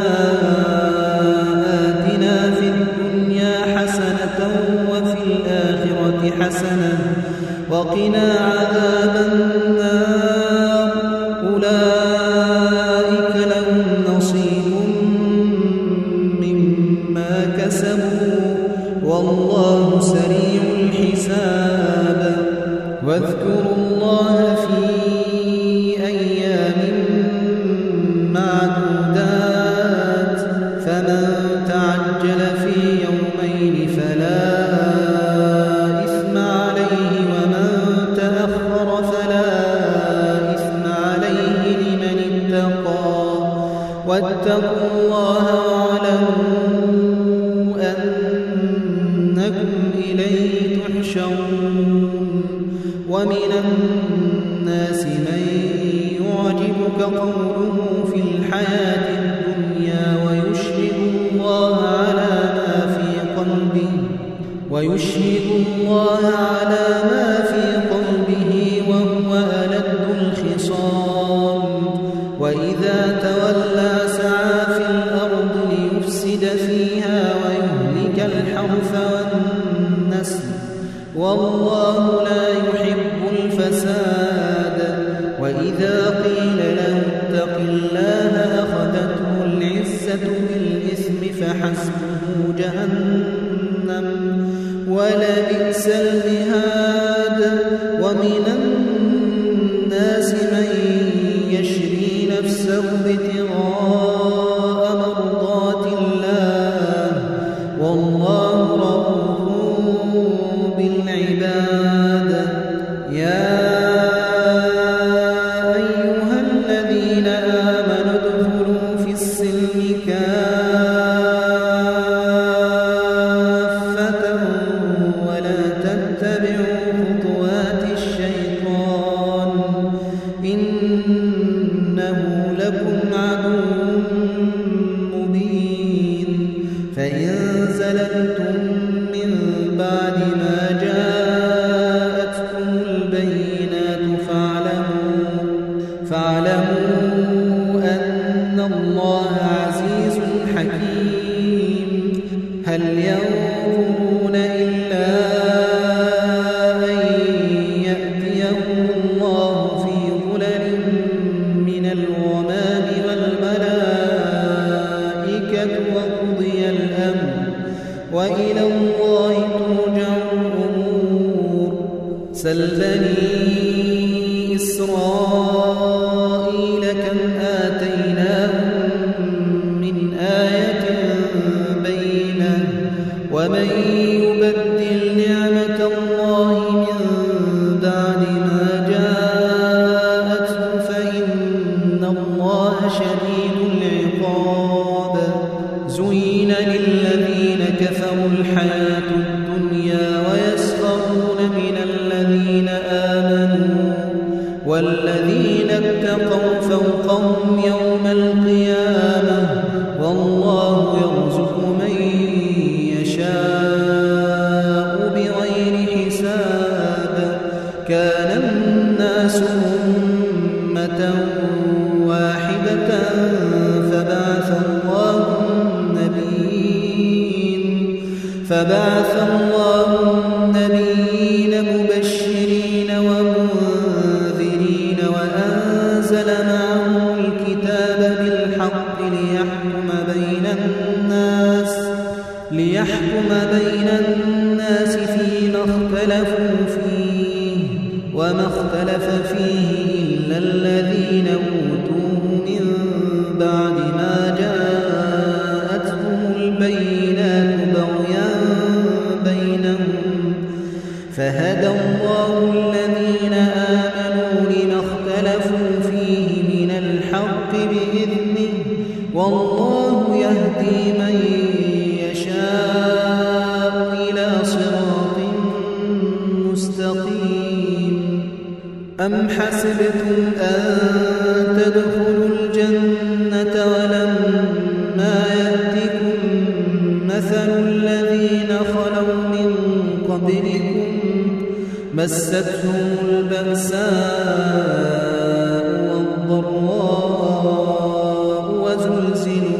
آتنا في الدنيا حسنة وفي الآخرة حسنة وقنا عذاب النار أولئك لهم نصيب مما كسبوا والله سريع الحساب واذكروا الله في أيام معدودات فمن تعجل في يومين فلا إثم عليه ومن تأخر فلا إثم عليه لمن اتقى واتقوا الله واعلموا أنكم إليه تحشرون ومن الناس من يعجبك قوله في الحياة الدنيا ويشهد الله على ما في قلبه وهو ألد الخصام وإذا تولى سعى في الأرض ليفسد فيها ويهلك الحرث والنسل والله لا يحب الفساد وإذا قيل له اتق الله أخذته العزة بالإثم فحسبه جهنم ولبئس المهاد ومن الناس من يشري نفسه ابتغاء مرضات الله والله رؤوف بالعباد يا أيها الذين آمنوا ادخلوا في السلم كافة ولا تتبعوا خطوات الشيطان إنه لكم عدو مبين فإن زللتم من بعد ما جاءتكم البينات فاعلموا أن الله عزيز حكيم هل ينظرون إلا أن يأتيهم الله في ظلل من الغمام والملائكة وقضي الأمر وإلى الله ترجع الأمور سل بني إسرائيل كم آتيناهم من آية بينة ومن يبدل نعمة الله من بعد ما جاءته فإن الله شديد العقاب زين للذين كفروا الحياة الدنيا ويسخرون من الذين آمنوا والذين اتقوا فوقهم يوم القيامة والله يرزق من فبعث الله النبيين مبشرين ومنذرين وأنزل معهم الكتاب بالحق ليحكم بين الناس فيما اختلفوا فيه وما اختلف فيه إلا الذين أوتوه من بعد ما جاءتهم البينات بغيا بينهم فهدى الله الذين آمنوا لما اختلفوا فيه من الحق بإذنه والله يهدي من يشاء إلى صراط مستقيم أم حسبتم أن تدخلوا الجنة ولما يأتكم مثل الذين خلوا من قبلكم مستهم البأساء والضراء وزلزلوا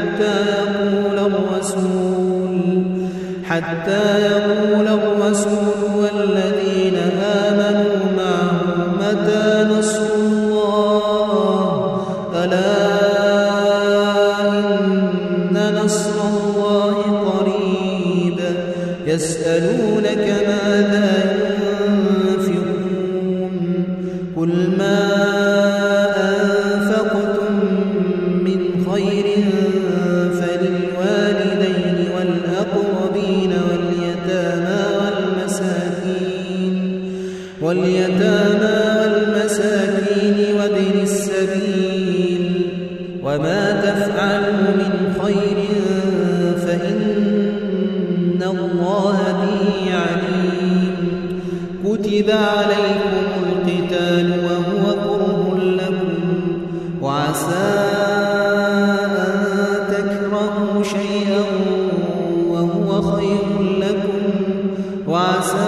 حتى يقول الرسول والذين آمنوا معه متى نصر الله ألا إن نصر الله قريب يسألونك ماذا ينفقون قل ما أنفقتم من خير فللوالدين والأقربين واليتامى والمساكين وابن السبيل وما تفعلوا من خير فإن الله به عليم كتب عليكم القتال وهو كره لكم وعسى أن تكرهوا شيئا وهو خير لكم وعسى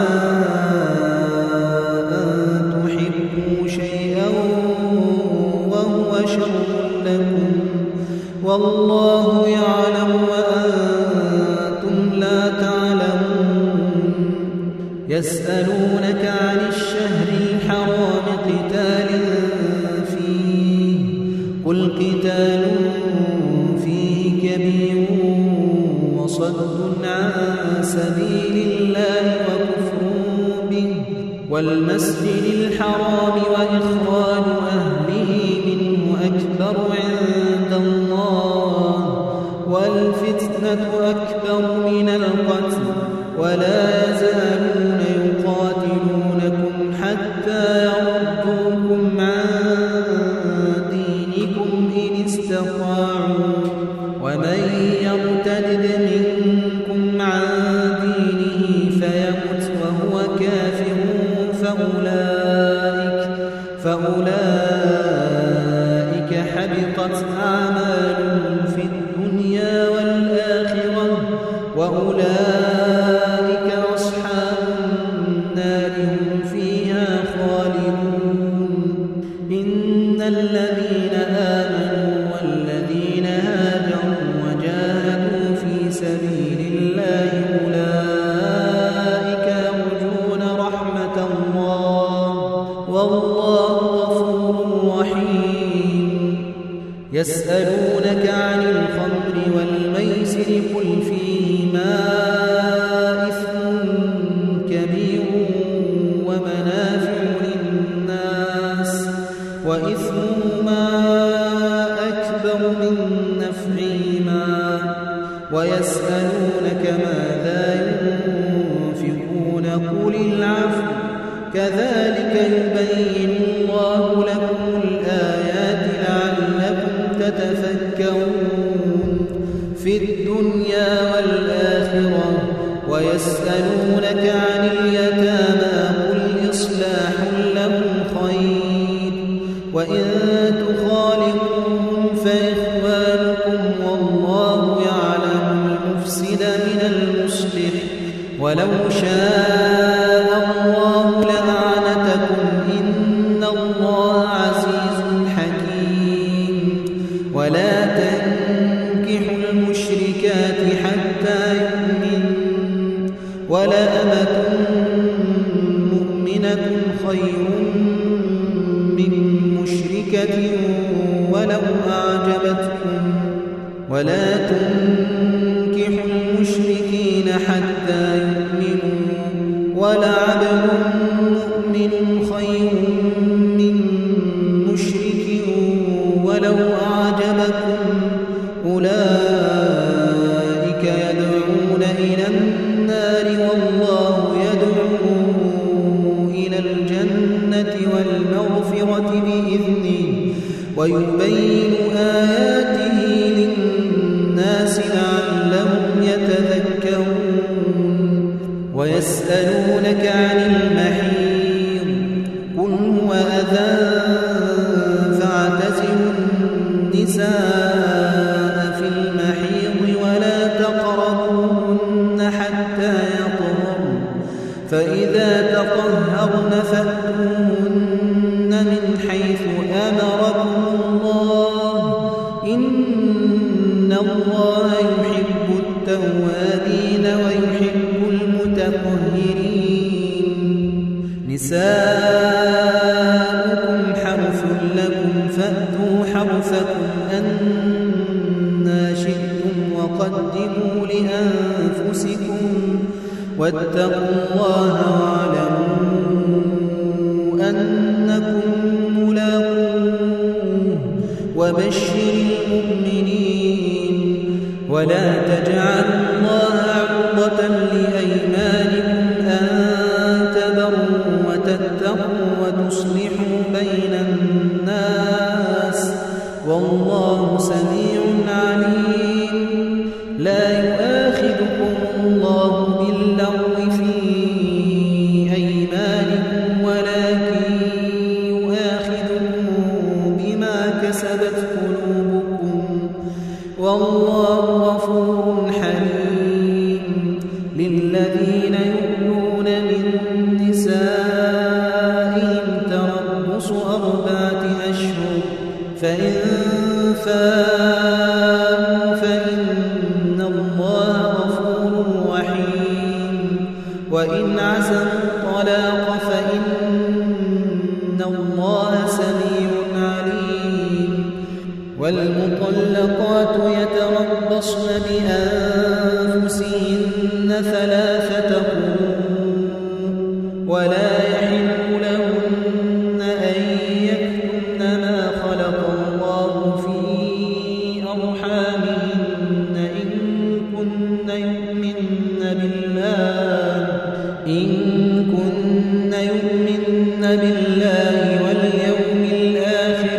والله يعلم وأنتم لا تعلمون يسألونك عن الشهر الحرام قتال فيه قل قتال فيه كبير وصد عن سبيل الله وكفر به والمسجد الحرام وإخراج أهله منه أكبر عند الله والفتنة أكبر من القتل ولا يزالون يقاتلونكم حتى يردوكم عن دينكم إن استطاعوا ومن يرتد منكم عن دينه فيمت وهو كافر فأولئك حبطت أعمالهم في الدنيا والآخرة وأولئك أصحاب النار هم فيها خالدون إن الذين آمنوا والذين هاجروا وجاهدوا في سبيل الله أولئك يرجون رحمة الله والله غفور رحيم يسألونك عن الخمر والميسر قل فيهما إثم كبير ومنافع للناس وإثمهما أكبر من نفعهما ويسألونك ماذا ينفقون قل العفو كذلك يبين الله لكم الآيات لعلكم تتفكرون في الدنيا والآخرة ويسألونك عن اليتامى قل إصلاح لهم خير وإن تخالطوهم فإخوانكم والله يعلم المفسد من المصلح ولو شاء الله لأعنتكم إن الله عزيز حكيم ولا تنكحوا المشركات حتى يؤمنن ولأمة مؤمنة خير من مشركة ولو أعجبتكم ولا تنكحوا المشركين حتى يؤمنوا ولعبد مؤمن خير من مشرك ولو أعجبكم أولئك يدعون إلى النار والله يدعو إلى الجنة والمغفرة بإذنه ويبين آياته للناس لعلهم يتذكرون ويسألونك عن المحيض قل هو أذى فاعتزلوا النساء في المحيض ولا تقربوهن حتى يطهرن فإذا تطهرن فأتوهن من حيث أمركم الله إن الله يحب التوابين ويحب المتطهرين نساؤكم حرث لكم فأتوا حرثكم أنى شئتم وقدموا لأنفسكم واتقوا الله واعلموا أنكم ملاقوه وبشر المؤمنين ولا تجعلوا الله عرضة لأيمانكم أن تبروا وتتقوا وتصلحوا بين الناس والله سميع عليم لا يؤاخذكم الله باللغو في أيمانكم ولكن يؤاخذكم بما كسبت قلوبكم والله غفور حليم للذين يؤلون من نسائهم تربص 4 أشهر فإن فاءوا فإن الله غفور رحيم وإن عزموا الطلاق فإن الله سميع عليم والمطلقات يتربصن بأنفسهن 3 قروء ولا يحل لهن أن يكتمن ما خلق الله في أرحامهن إن كن يؤمن بالله واليوم الآخر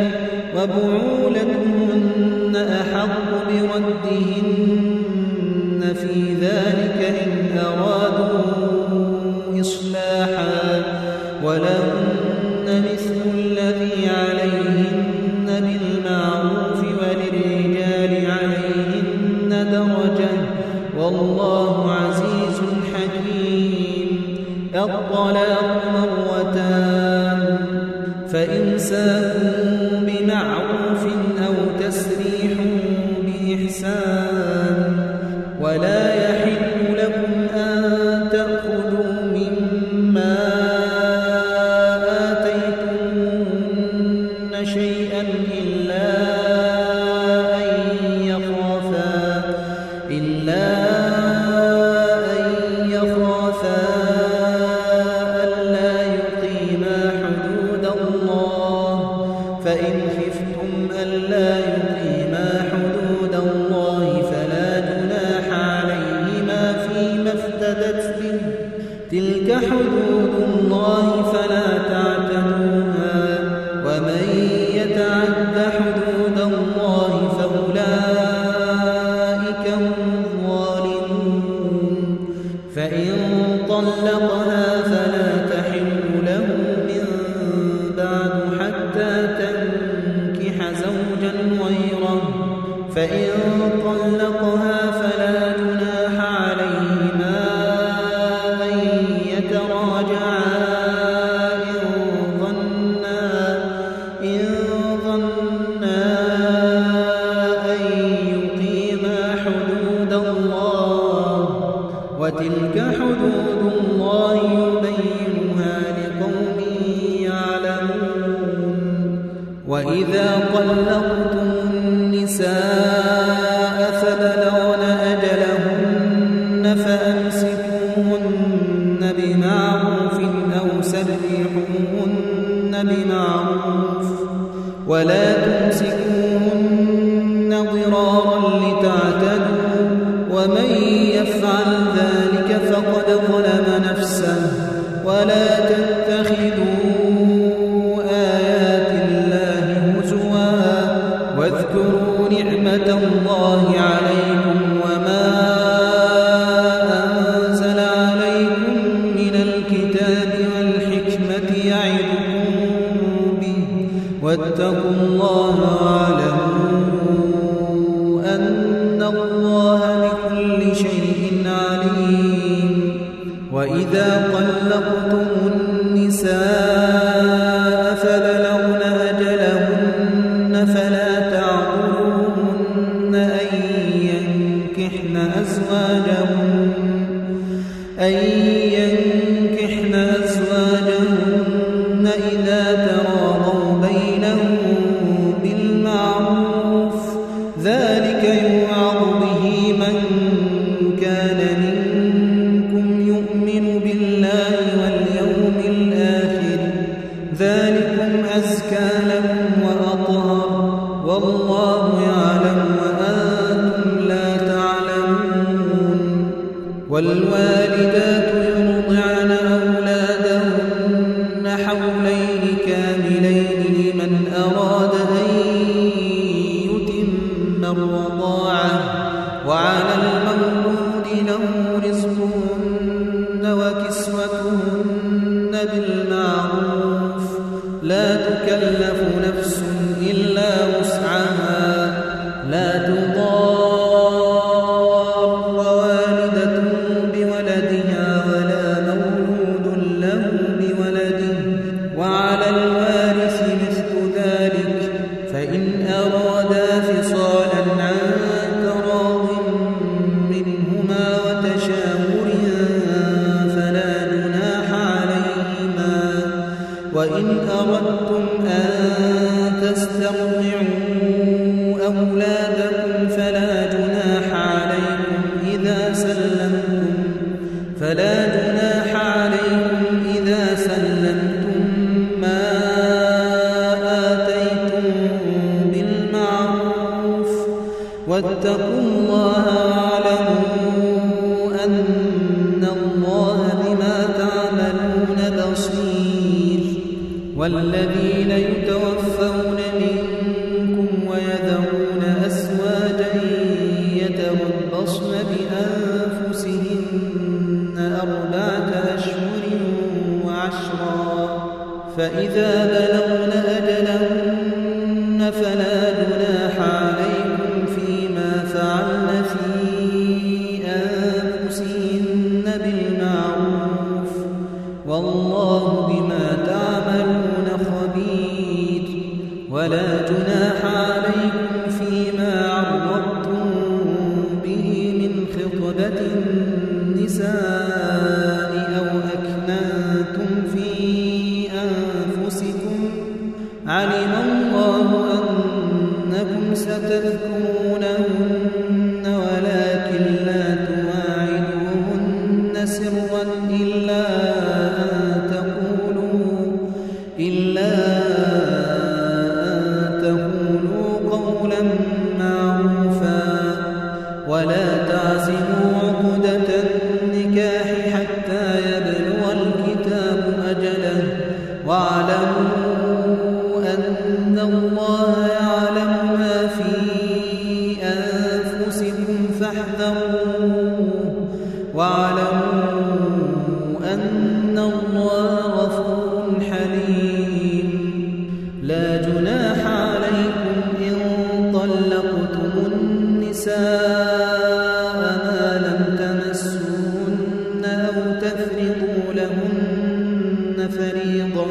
وبعولتهن أحق بردهن في ذلك إن أرادوا إصلاحا ولهن مثل الذي عليهن بالمعروف وللرجال عليهن درجة والله عزيز حكيم الطلاق 2 فإمساك بمعروف أو تسريح بإحسان ولا يحل لكم أن تأخذوا مما آتيتموهن شيئا إلا أن يخافا ألا يقيما حدود الله فإن خفتم ألا يقيما حدود الله فلا جناح عليهما فيما افتدت به تلك حدود الله فلا تعتدوها ومن يتعد حدود الله فأولئك هم الظالمون فإن طلقها فلا تحل له من بعد حتى تنكح زوجا غيره فإن طلقها فلا جناح عليهما أن يتراجعا إن ظنا أن يقيما حدود الله وتلك حدود الله يبينها لقوم يعلمون وإذا طلقتم النساء فبلغن أجلهن فأمسكوهن بمعروف أو سرحوهن بمعروف ولا تمسكوهن ضرارا لتعتدوا ومن يفعل ذلك فقد ظلم نفسه ولا تتخذوا آيات الله هزوا واذكروا نعمة الله عليكم وما أنزل عليكم من الكتاب والحكمة يعظكم به واتقوا الله واعلموا أن الله بكل شيء عليم وإذا طلقتم النساء فبلغن أجلهن فلا تعضلوهن أن ينكحن أزواجهن إذا تراضوا بينهم بالمعروف ذلك يوعظ به من كان منكم يؤمن بالله واليوم الآخر ذلكم أزكى لكم وأطهر والله يعلم وأنتم لا تعلمون والوالدات يرضعن أولادهن حولين كاملين لمن أراد أن يتم الرضاعة وعلى المولود له رزقهن وكسوتهن بالمعروف لا تكلف نفس إلا وسعها لا تضار والدة بولدها ولا مولود له بولده وعلى الوارث مثل ذلك فإن أرادا فصالا عن تراض منهما وتشاور فلا جناح عليهما وإن أردتم أن تسترضعوا أولادكم فلا جناح عليكم إذا سلمتم ما آتيتم بالمعروف واتقوا الله واعلموا أن الله بما تعملون بصير والذين يتوفون منكم ويذرون أزواجا يتربصن بأنفسهن 4 أشهر وعشرا فإذا بلغن أجلهن فلا جناح عليكم فيما فعلن في أنفسهن بالمعروف والله بما تعملون خبير ولا جناح عليكم فيما عرضتم به من خطبة النساء أو أكننتم في أنفسكم علم الله أنكم ستذكرونهن ولكن لا تواعدوهن سرا إلا أن تقولوا قولا معروفا ولا تعزموا عقدة النكاح حتى يبلغ الكتاب أجله واعلموا أن الله يعلم ما في أنفسكم فاحذروه واعلموا أن الله غفور حليم لا جناح عليكم إن طلقتم النساء ما لم تمسوهن أو تفرضوا لهن فريضة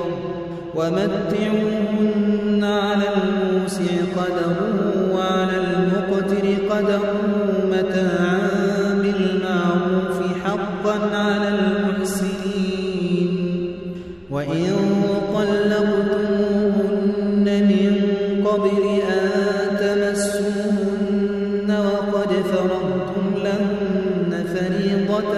ومتعوهن على الموسع قدره وعلى المقتر قدره متاعا بالمعروف حقا فريضة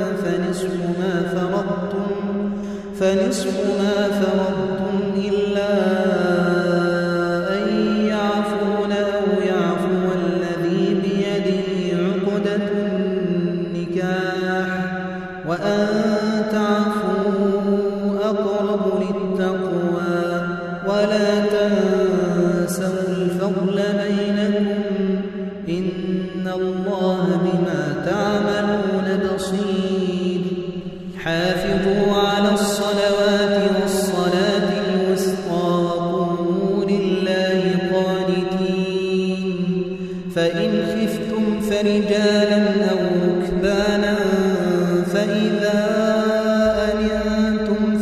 فنصف ما فرضتم إلا أن يعفون أو يعفو الذي بيده عقدة النكاح وأن تعفوا أقرب للتقوى ولا تنسوا الفضل بينكم إن الله بما تعملون بصير حافظوا على الصلوات والصلاة الوسطى وقوموا لله قانتين فإن خفتم فرجالا أو ركبانا فإذا أمنتم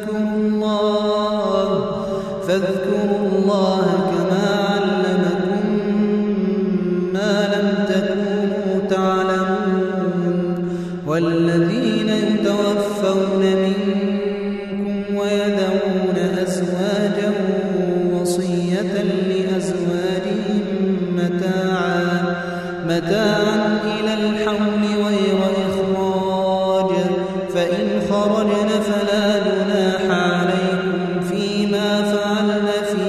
فاذكروا الله كما علمكم ما لم تكونوا تعلمون والذين يتوفون منكم ويذرون أزواجا وصية لأزواجهم متاعا إلى الحول غير إخراج فإن خرجن فلا جناح عليكم فيما فعلن في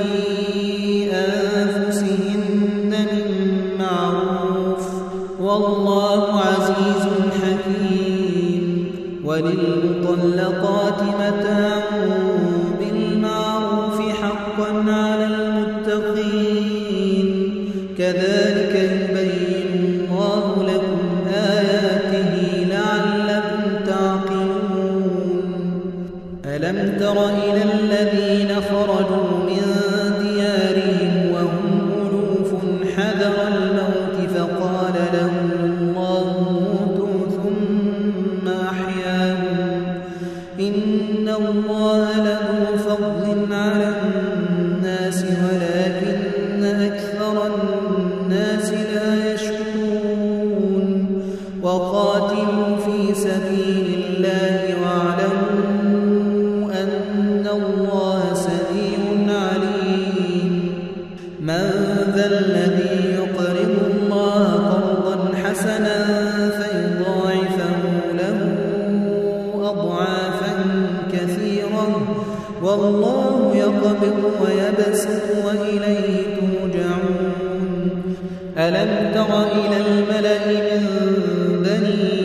أنفسهن من معروف والله عزيز حكيم وللمطلقات متاع بالمعروف حقا على المتقين كذلك يبين الله لكم آياته لعلكم تعقلون ألم تر إلى الذين خرجوا من ديارهم وهم ألوف حذر الموت فقال لهم الله موتوا ثم أحياهم إن الله له فضل على الناس ولكن أكثر الناس لا يشكرون وقاتلوا في سبيل الله واعلموا أن الله سميع عليم من ذا الذي يقرض الله قرضا حسنا فيضاعفه له أضعافا كثيرة والله يقبض ويبسط وإليه ترجعون ألم تر إلى الملأ من بني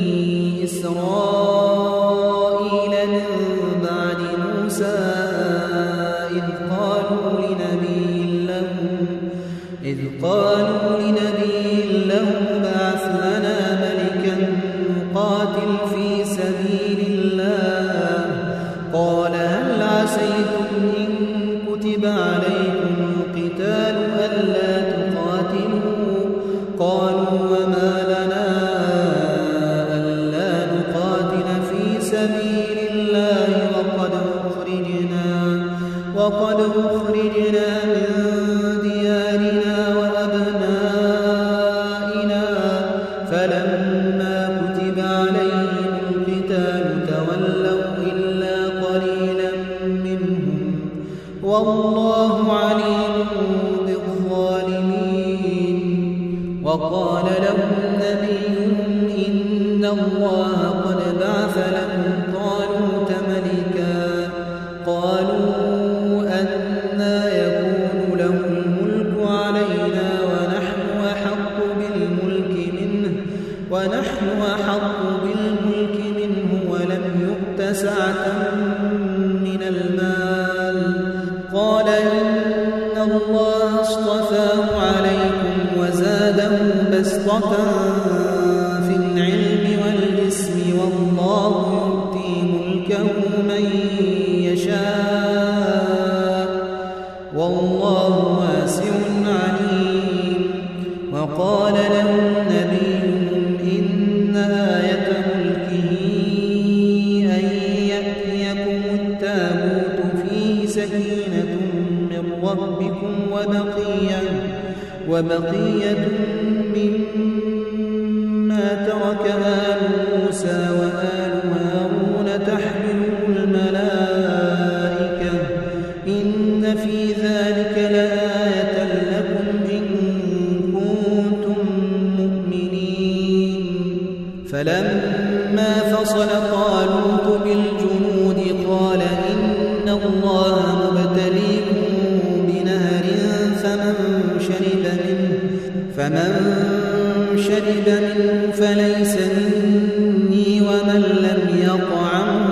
إسرائيل من بعد موسى إذ قالوا لنبي لهم ابعث لنا ملكا نقاتل في سبيل الله قال هل عسيتم إن كتب عليكم القتال ألا تقاتلوا قالوا وما لنا ألا نقاتل في سبيل الله وقد أخرجنا من ديارنا وأبنائنا فلما كتب عليهم القتال تولوا إلا قليلا منهم والله عليم بالظالمين وقال لهم نبيهم إن الله قد بعث لكم طالوت ملكا قالوا أنى يكون له الملك علينا ونحن أحق بالملك منه ولم يؤت سعة من المال قال إن الله اصطفاه عليكم وزاده بسطة في العلم والجسم والله يؤتي ملكه من يشاء والله واسع عليم وقال لهم نبيهم إن آية ملكه أن يأتيكم التابوت فيه سكينة من ربكم وبقية مما ترك آل موسى وآل هارون تحمله الملائكة إن في ذلك لآية لكم إن كنتم مؤمنين فلما فصل طالوت بالجنود قال إن الله مبتليكم بنهر فمن شرب منه فليس مني ومن لم يطعمه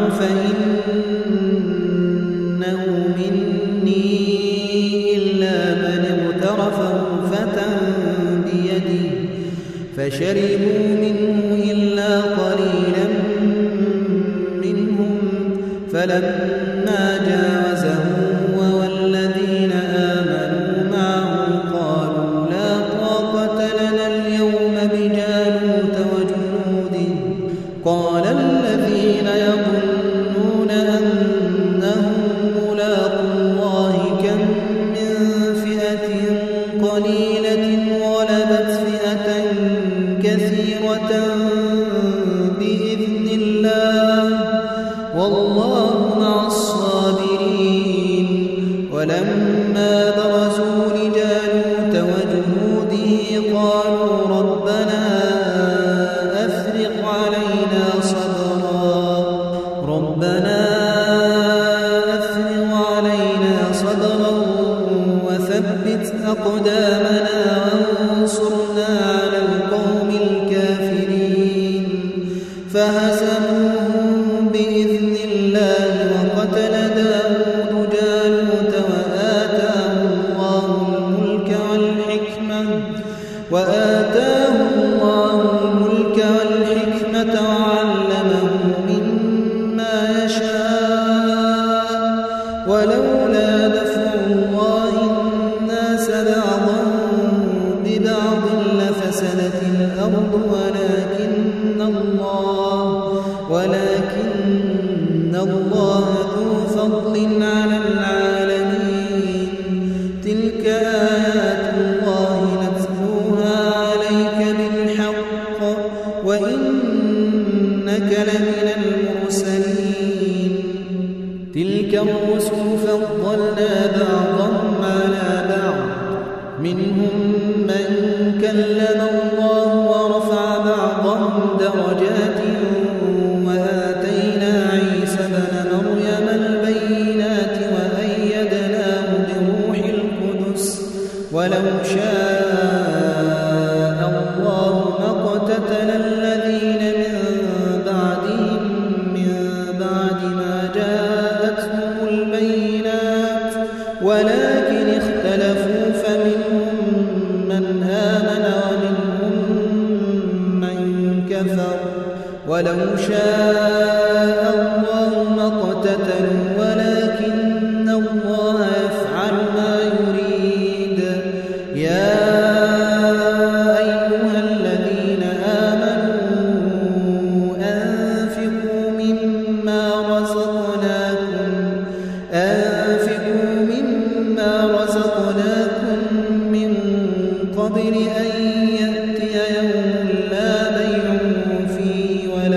فإنه مني إلا من اغترف غرفة بيده فشربوا منه إلا قليلا منهم فلما جاوزه هو والذين آمنوا معه قالوا لا طاقة لنا اليوم بجالوت وجنوده قال الذين يظنون أنهم ملاقو الله كم من فئة قليلة غلبت فئة كثيرة بإذن الله والله مع الصابرين ولما برزوا لجالوت وجنوده قالوا ربنا أفرغ علينا صبرا وثبت أقدامنا وانصرنا على القوم الكافرين فهزموهم بإذن الله وقتل داود جالوت وآتاه الله الملك والحكمة وعلمه مما يشاء ولولا دفع الله الناس بعضهم ببعض لفسدت الأرض ولكن الله ذو فضل على العالمين تلك آيات الله نتلوها عليك بالحق وإنك لمن المرسلين تلك الرسل فضلنا بعضهم على بعض منهم من كلم الله ورفع بعضهم درجات وآتينا عيسى ابن مريم البينات وأيدناه بروح القدس ولو شاء الله ما اقتتل الذين من بعدهم من بعد ما جاءتهم البينات ولكن اختلفوا فمنهم من آمن ومنهم من كفر ولو شاء الله ما اقتتلوا ولكن الله يفعل ما يريد يا أيها الذين آمنوا أنفقوا مما رزقناكم من قبل أن يأتي يوم لا بيع فيه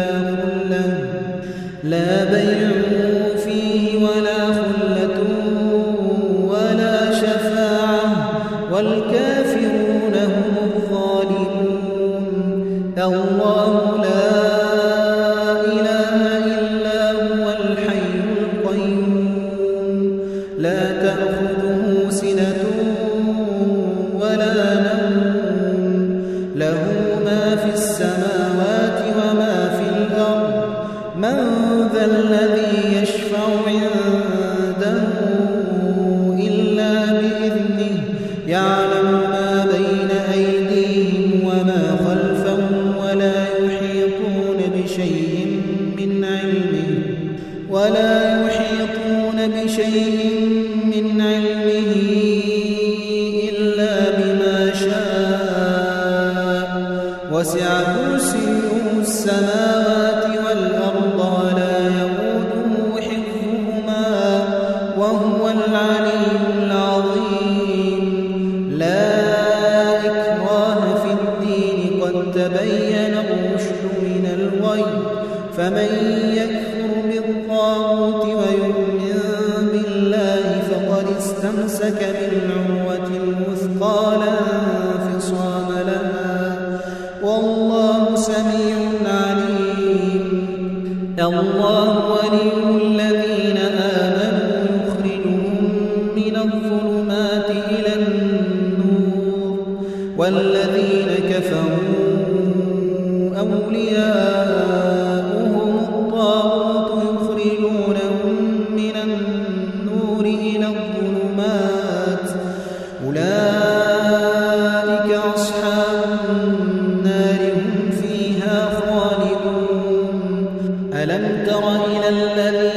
ولا خلة ولا شفاعة والكافرون هم الظالمون الله لا إله إلا هو الحي القيوم لا تأخذه سنة ولا نوم له ما في السماوات وما في الأرض من ذا الذي يشفع عنده إلا بإذنه يعلم ما بين أيديهم وما خلفهم ولا يحيطون بشيء من علمه إلا بما شاء وسع كرسيه السماوات والأرض ولا يئوده حفظهما وهو العلي العظيم لا إكراه في الدين قد تبين الرشد من الغي فمن يكفر بالطاغوت ويؤمن بالله فقد استمسك بالعروة الوثقى لا انفصام لها والله سميع عليم الله ولي الذين آمنوا يخرجهم من الظلمات إلى النور والذين كفروا أولياؤهم الطاغوت يخرجونهم من النور إلى الظلمات أولئك أصحاب النار هم فيها خالدون ألم تر إلى الذي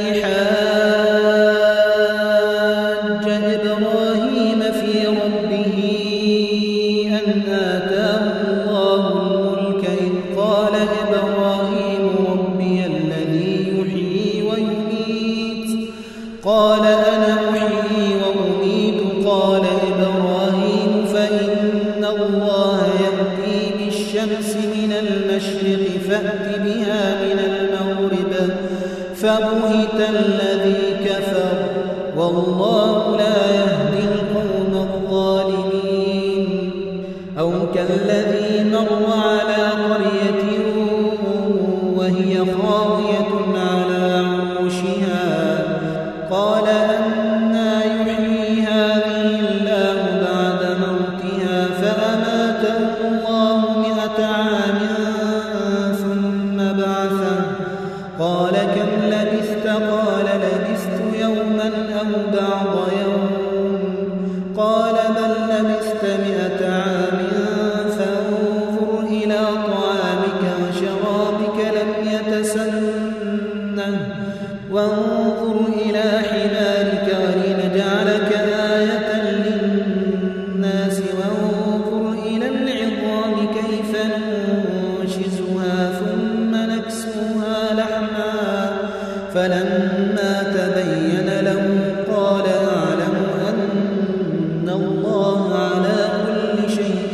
حاج إبراهيم في ربه أن آتاه الله الملك إذ قال إبراهيم ربي الذي يحيي ويميت قال أنا أحيي وأميت قال إبراهيم فإن الله يأتي بالشمس من المشرق فأت بها من المغرب فبهت الذي كفر والله لا يهدي القوم الظالمين أو كالذي مر على قرية وهي خاوية على عروشها قال أنى يحيي هذه الله بعد موتها فأماته الله 100 عام ثم بعثه قال كم لبثت قال لبثت يوما أو بعض يوم قال بل لبثت 100 عام فانظر إلى طعامك وشرابك لم يتسنه وانظر إلى حمارك ولنجعلك آية للناس وانظر إلى العظام كيف ننشزها ثم نكسوها لحما فلما تبين له قال أعلم أن الله على كل شيء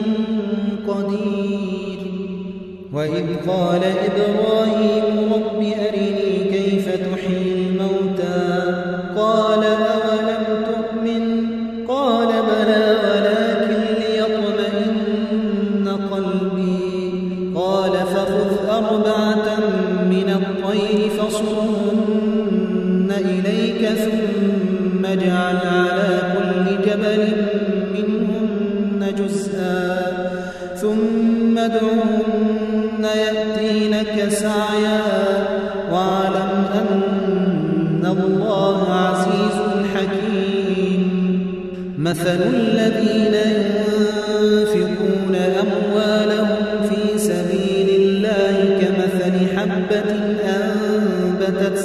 قدير وإذ قال إبراهيم رب أرني كيف تحيي الموتى قال أولم تؤمن قال بلى ولكن ليطمئن قلبي قال فخذ 4 من الطير فصرهن إليك ثم اجعل على كل جبل منهن جزءا ثم ادعهن يأتينك سعيا واعلم أن الله عزيز حكيم مثل الذين ينفقون أموالهم في سبيل الله كمثل حبة أنبتت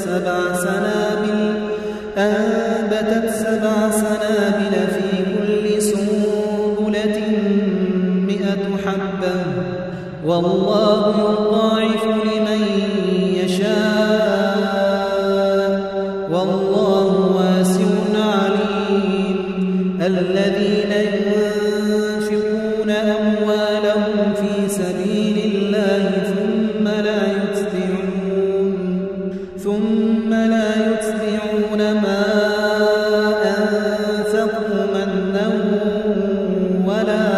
7 سنابل في كل سنبلة 100 حبة والله يضاعف لمن يشاء والله واسع عليم الذين ينفقون أموالهم في سبيل الله ثم لا يتبعون ما أنفقوا منا ولا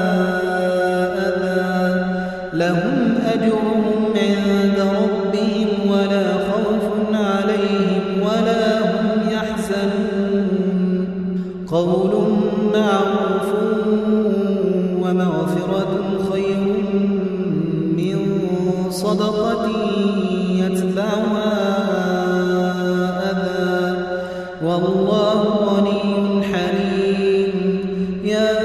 أذى لهم أجرهم عند ربهم ولا خوف عليهم ولا هم يحزنون قول معروف ومغفرة خير من صدقة يتبعها أذى والله غني حليم يا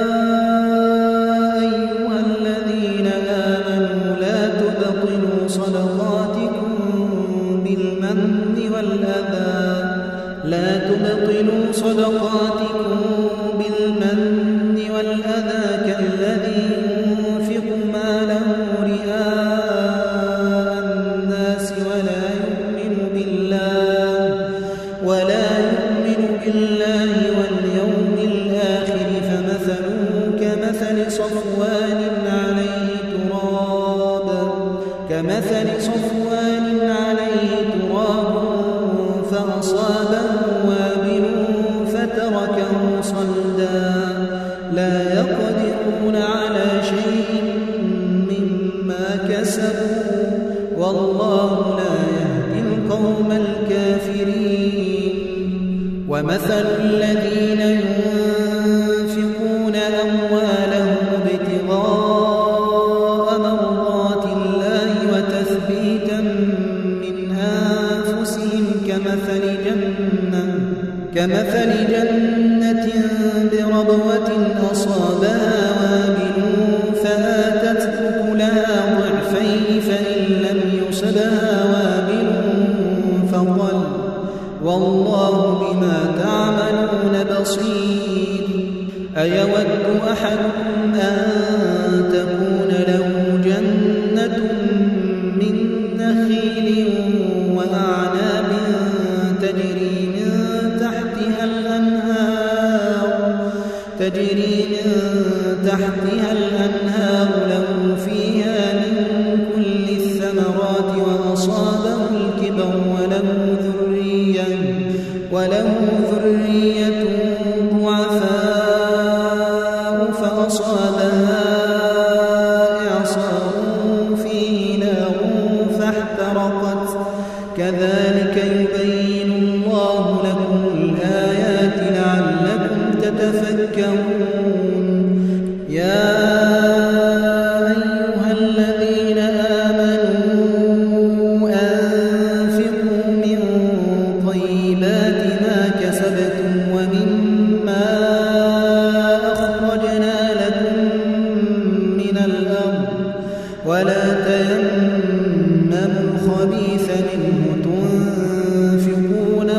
أيها الذين آمنوا لا تبطلوا صدقاتكم بالمن والأذى كالذي ينفق ماله رئاء الناس ولا يؤمن بالله واليوم الآخر فمثله كمثل صفوان عليه تراب فأصابه وابل فتركه صلدا لا يقدرون على شيء مما كسبوا والله لا يهدي القوم الكافرين ومثل الذين ينفقون أموالهم ابتغاء مرضات الله وتثبيتا من أنفسهم كمثل جنة بربوة أصابها وابل فآتت أكلها ضعفين فإن لم يصبها وابل فطل والله بما تعملون بصير أيود أحدكم أن تكون له جنة من نخيل وأعناب تجري من تحتها الأنهار له فيها من كل الثمرات وأصابه الكبر وله ذرية ضعفاء فأصابها إعصار فيه نار فاحترقت كذلك يبين الله لكم الآيات لعلكم تتفكرون يا أيها الذين آمنوا أنفقوا من طيبات ما كسبتم ومما أخرجنا لكم من الأرض ولا تيمموا الخبيث منه تنفقون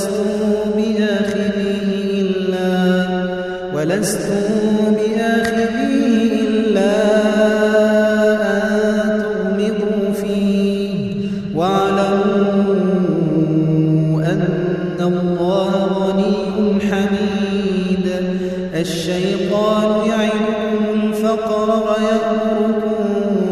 ولستم بآخذه إلا أن تغمضوا فيه واعلموا أن الله غني حميد الشيطان يعدكم الفقر ويأمركم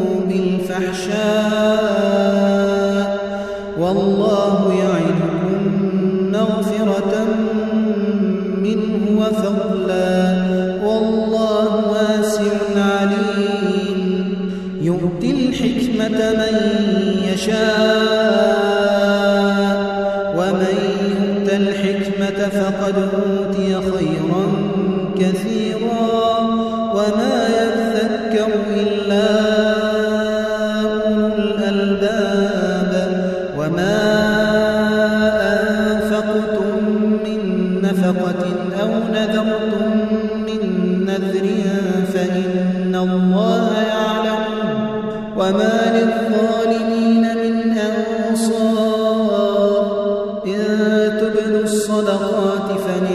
بالفحشاء والله يعدكم مغفرة منه وفضلا والله واسع عليم يؤتي الحكمة من يشاء ومن يؤت الحكمة فقد أوتي خيرا كثيرا وما يذكر إلا أولو الألباب وما أنفقتم من نفقة أو نذرتم من نذر فإن الله يعلم وما للظالمين من أنصار إن تبدوا الصدقات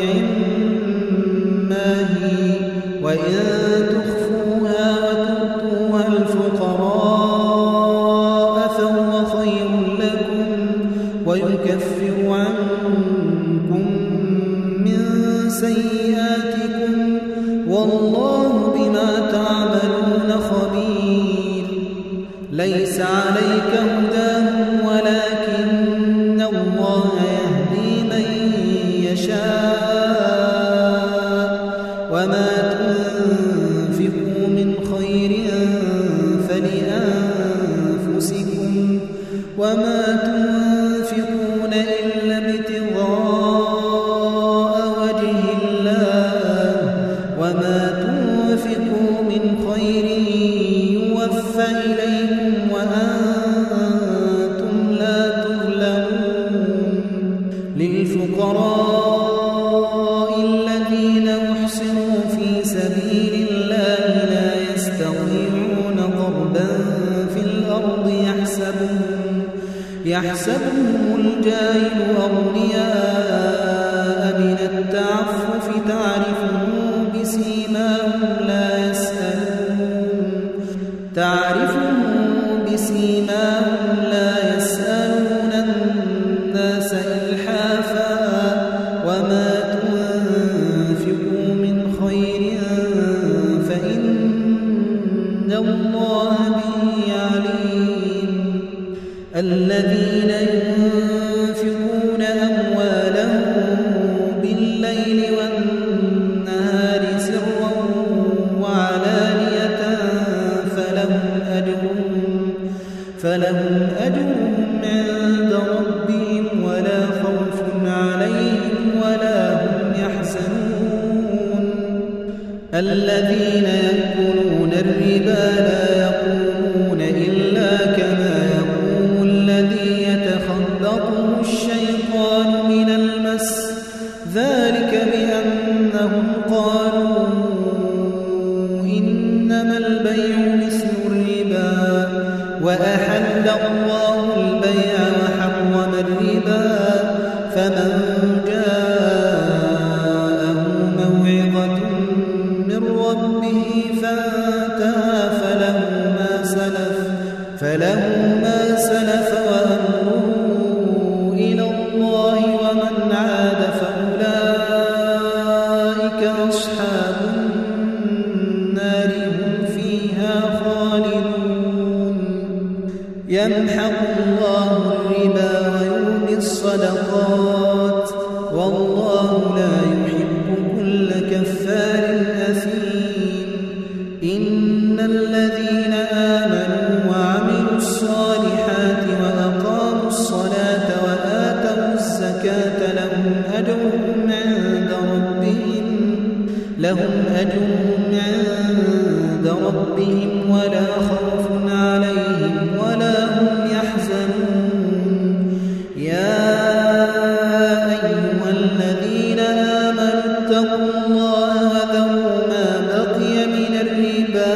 فنعما هي وإن تخفوها وتؤتوها الفقراء فهو خير لكم ويكفر عنكم من سيئاتكم والله بما تعملون خبير ليس عليك هداهم ولكن الله يهدي من يشاء وما تنفقوا من خير فلأنفسكم وما تنفقون إلا ابتغاء وجه الله وما تنفقوا من خير يوفى إليكم وأنتم لا تظلمون للفقراء الذين أحصنوا في سبيل الله لا يستطيعون ضربا في الأرض يحسبهم الجاهل أغنياء من التعفف تعرفهم بسيماهم لا يسألون الناس إلحافا وما تنفقوا من خير فإن الله به عليم الذين ينفقون أموالهم بالليل والنهار سرا وعلانية فلهم أجرهم عند ربهم وأحل الله البيع وحرم الربا فمن جاءه موعظة من ربه فانتهى فله ما سلف وأمره إلى الله ومن عاد فأولئك أصحاب النار هم فيها خالدون يمحق الله الربا ويربي الصدقات والله لا يحب كل كفار أثيم إن الذين آمنوا وعملوا الصالحات وأقاموا الصلاة وآتوا الزكاة لهم أجرهم عند ربهم ولا خوف عليهم ولا هم يحزنون يا أيها الذين آمنوا اتقوا الله وذروا ما بقي من الربا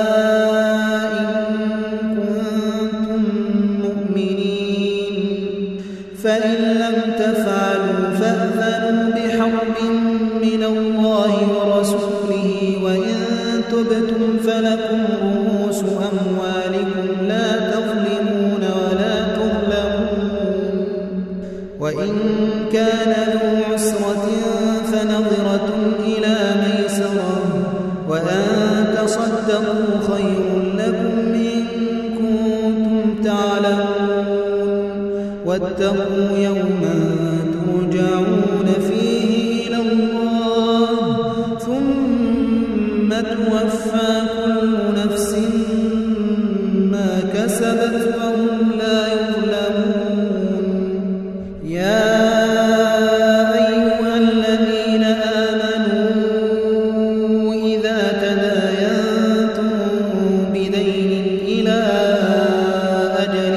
فإن لم تفعلوا فأذنوا بحرب من الله ورسوله وإن تبتم فلكم رؤوس أموالكم لا تظلمون ولا تظلمون وإن كان ذو عسرة فنظرة إلى ميسرة وأن تصدقوا خير لكم إن كنتم تعلمون واتقوا يوما ترجعون فيه إلى الله ثم توفى كل نفس ما كسبت وهم لا يظلمون يا أيها الذين آمنوا إذا تداينتم بدين إلى أجل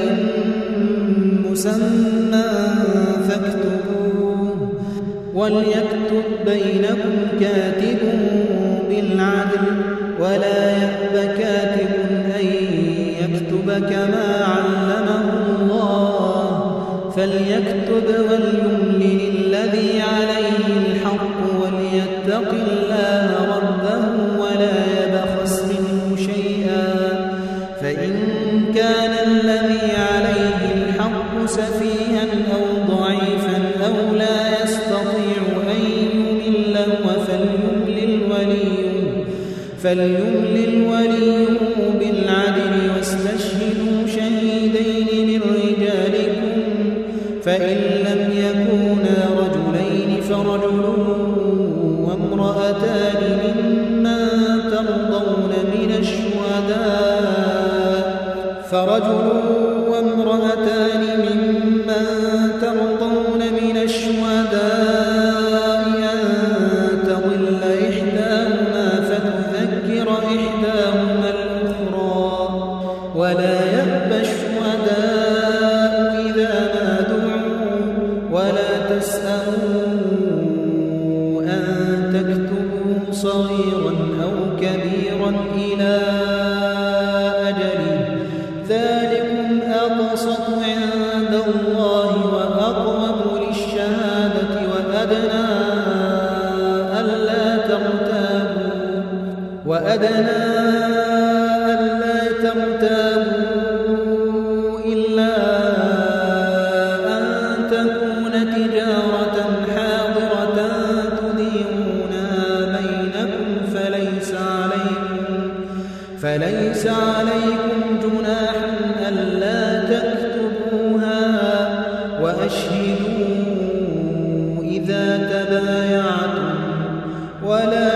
مسمى فاكتبوه وليكتب بينكم كاتب بالعدل ولا يأب كاتب أن يكتب كما علمه الله فليكتب وليملل الذي عليه الحق وليتق الله ربه ولا يبخس منه شيئا فإن كان الذي عليه الحق سفيها أو ضعيفا أو لا يستطيع أن يمل فليملل وليه بالعدل واستشهدوا شهيدين من رجالكم فإن لم يكونا رجلين فرجل وامرأتان ممن ترضون من الشهداء أن تضل إحداهما فتذكر إحداهما الأخرى ولا يأبى الشهداء إذا ما دعوا ولا تسأموا أن تكتبوا صغيرا أو كبيرا إلى أجله ذلكم أقسط عند الله وأقوم للشهادة وأدنى ألا ترتابوا إلا أن تكون تجارة حاضرة تديرونها بينكم فليس عليكم جناح ألا تكتبوها وأشهدوا إذا تبايعتم ولا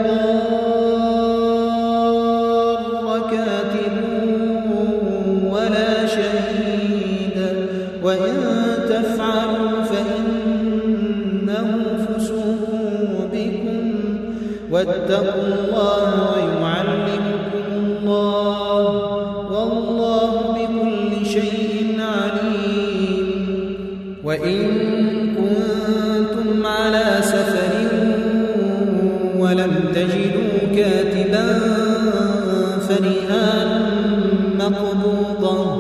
يضار كاتب ولا شهيد وإن تفعلوا فإنه فسوق بكم واتقوا الله ويعلمكم الله والله بكل شيء عليم وإن كنتم على سفر ولم تجدوا كاتبا فرهان مقبوضة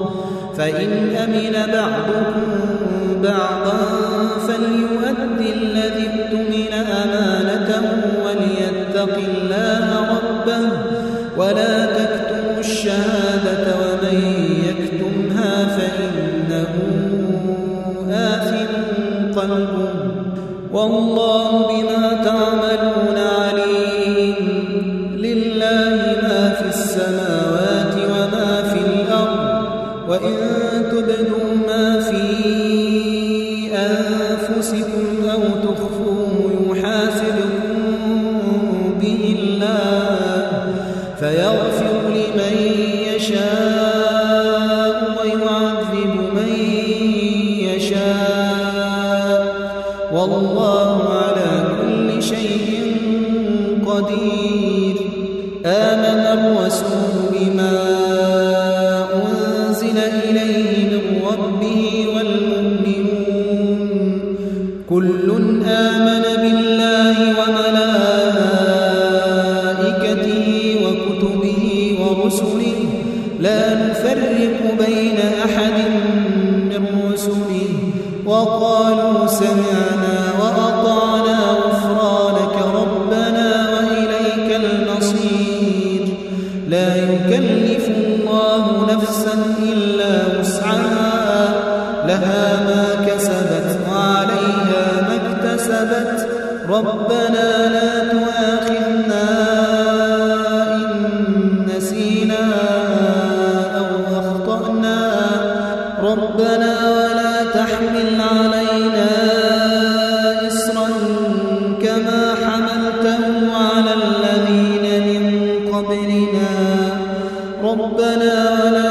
فإن أمن بعضكم بعضا فليؤد الذي اؤتمن أمانته وليتق الله ربه ولا تكتموا الشهادة ومن يكتمها فإنه آثم قلبه والله بما تعملون عليم. لله ما في السماوات وما في الأرض وإن تبدوا ما في أنفسكم أو تخفوه يحاسبكم به الله فيغفر لمن يشاء ويعذب من يشاء والله على كل شيء قدير. آمن الرسول بما أنزل إليه من ربه والمؤمنون كل آمن بالله وملائكته وكتبه ورسله لا نفرق بين أحد من رسله وقالوا سمعنا وأطعنا غفرانك ربنا وإليك المصير. لا يكلف الله نفسا إلا وسعها لها ما كسبت وعليها ما اكتسبت ربنا لا تؤاخذنا إن نسينا أو أخطأنا ربنا ولا تحمل علينا إصرا كما حملته على الذين من قبلنا ربنا ولا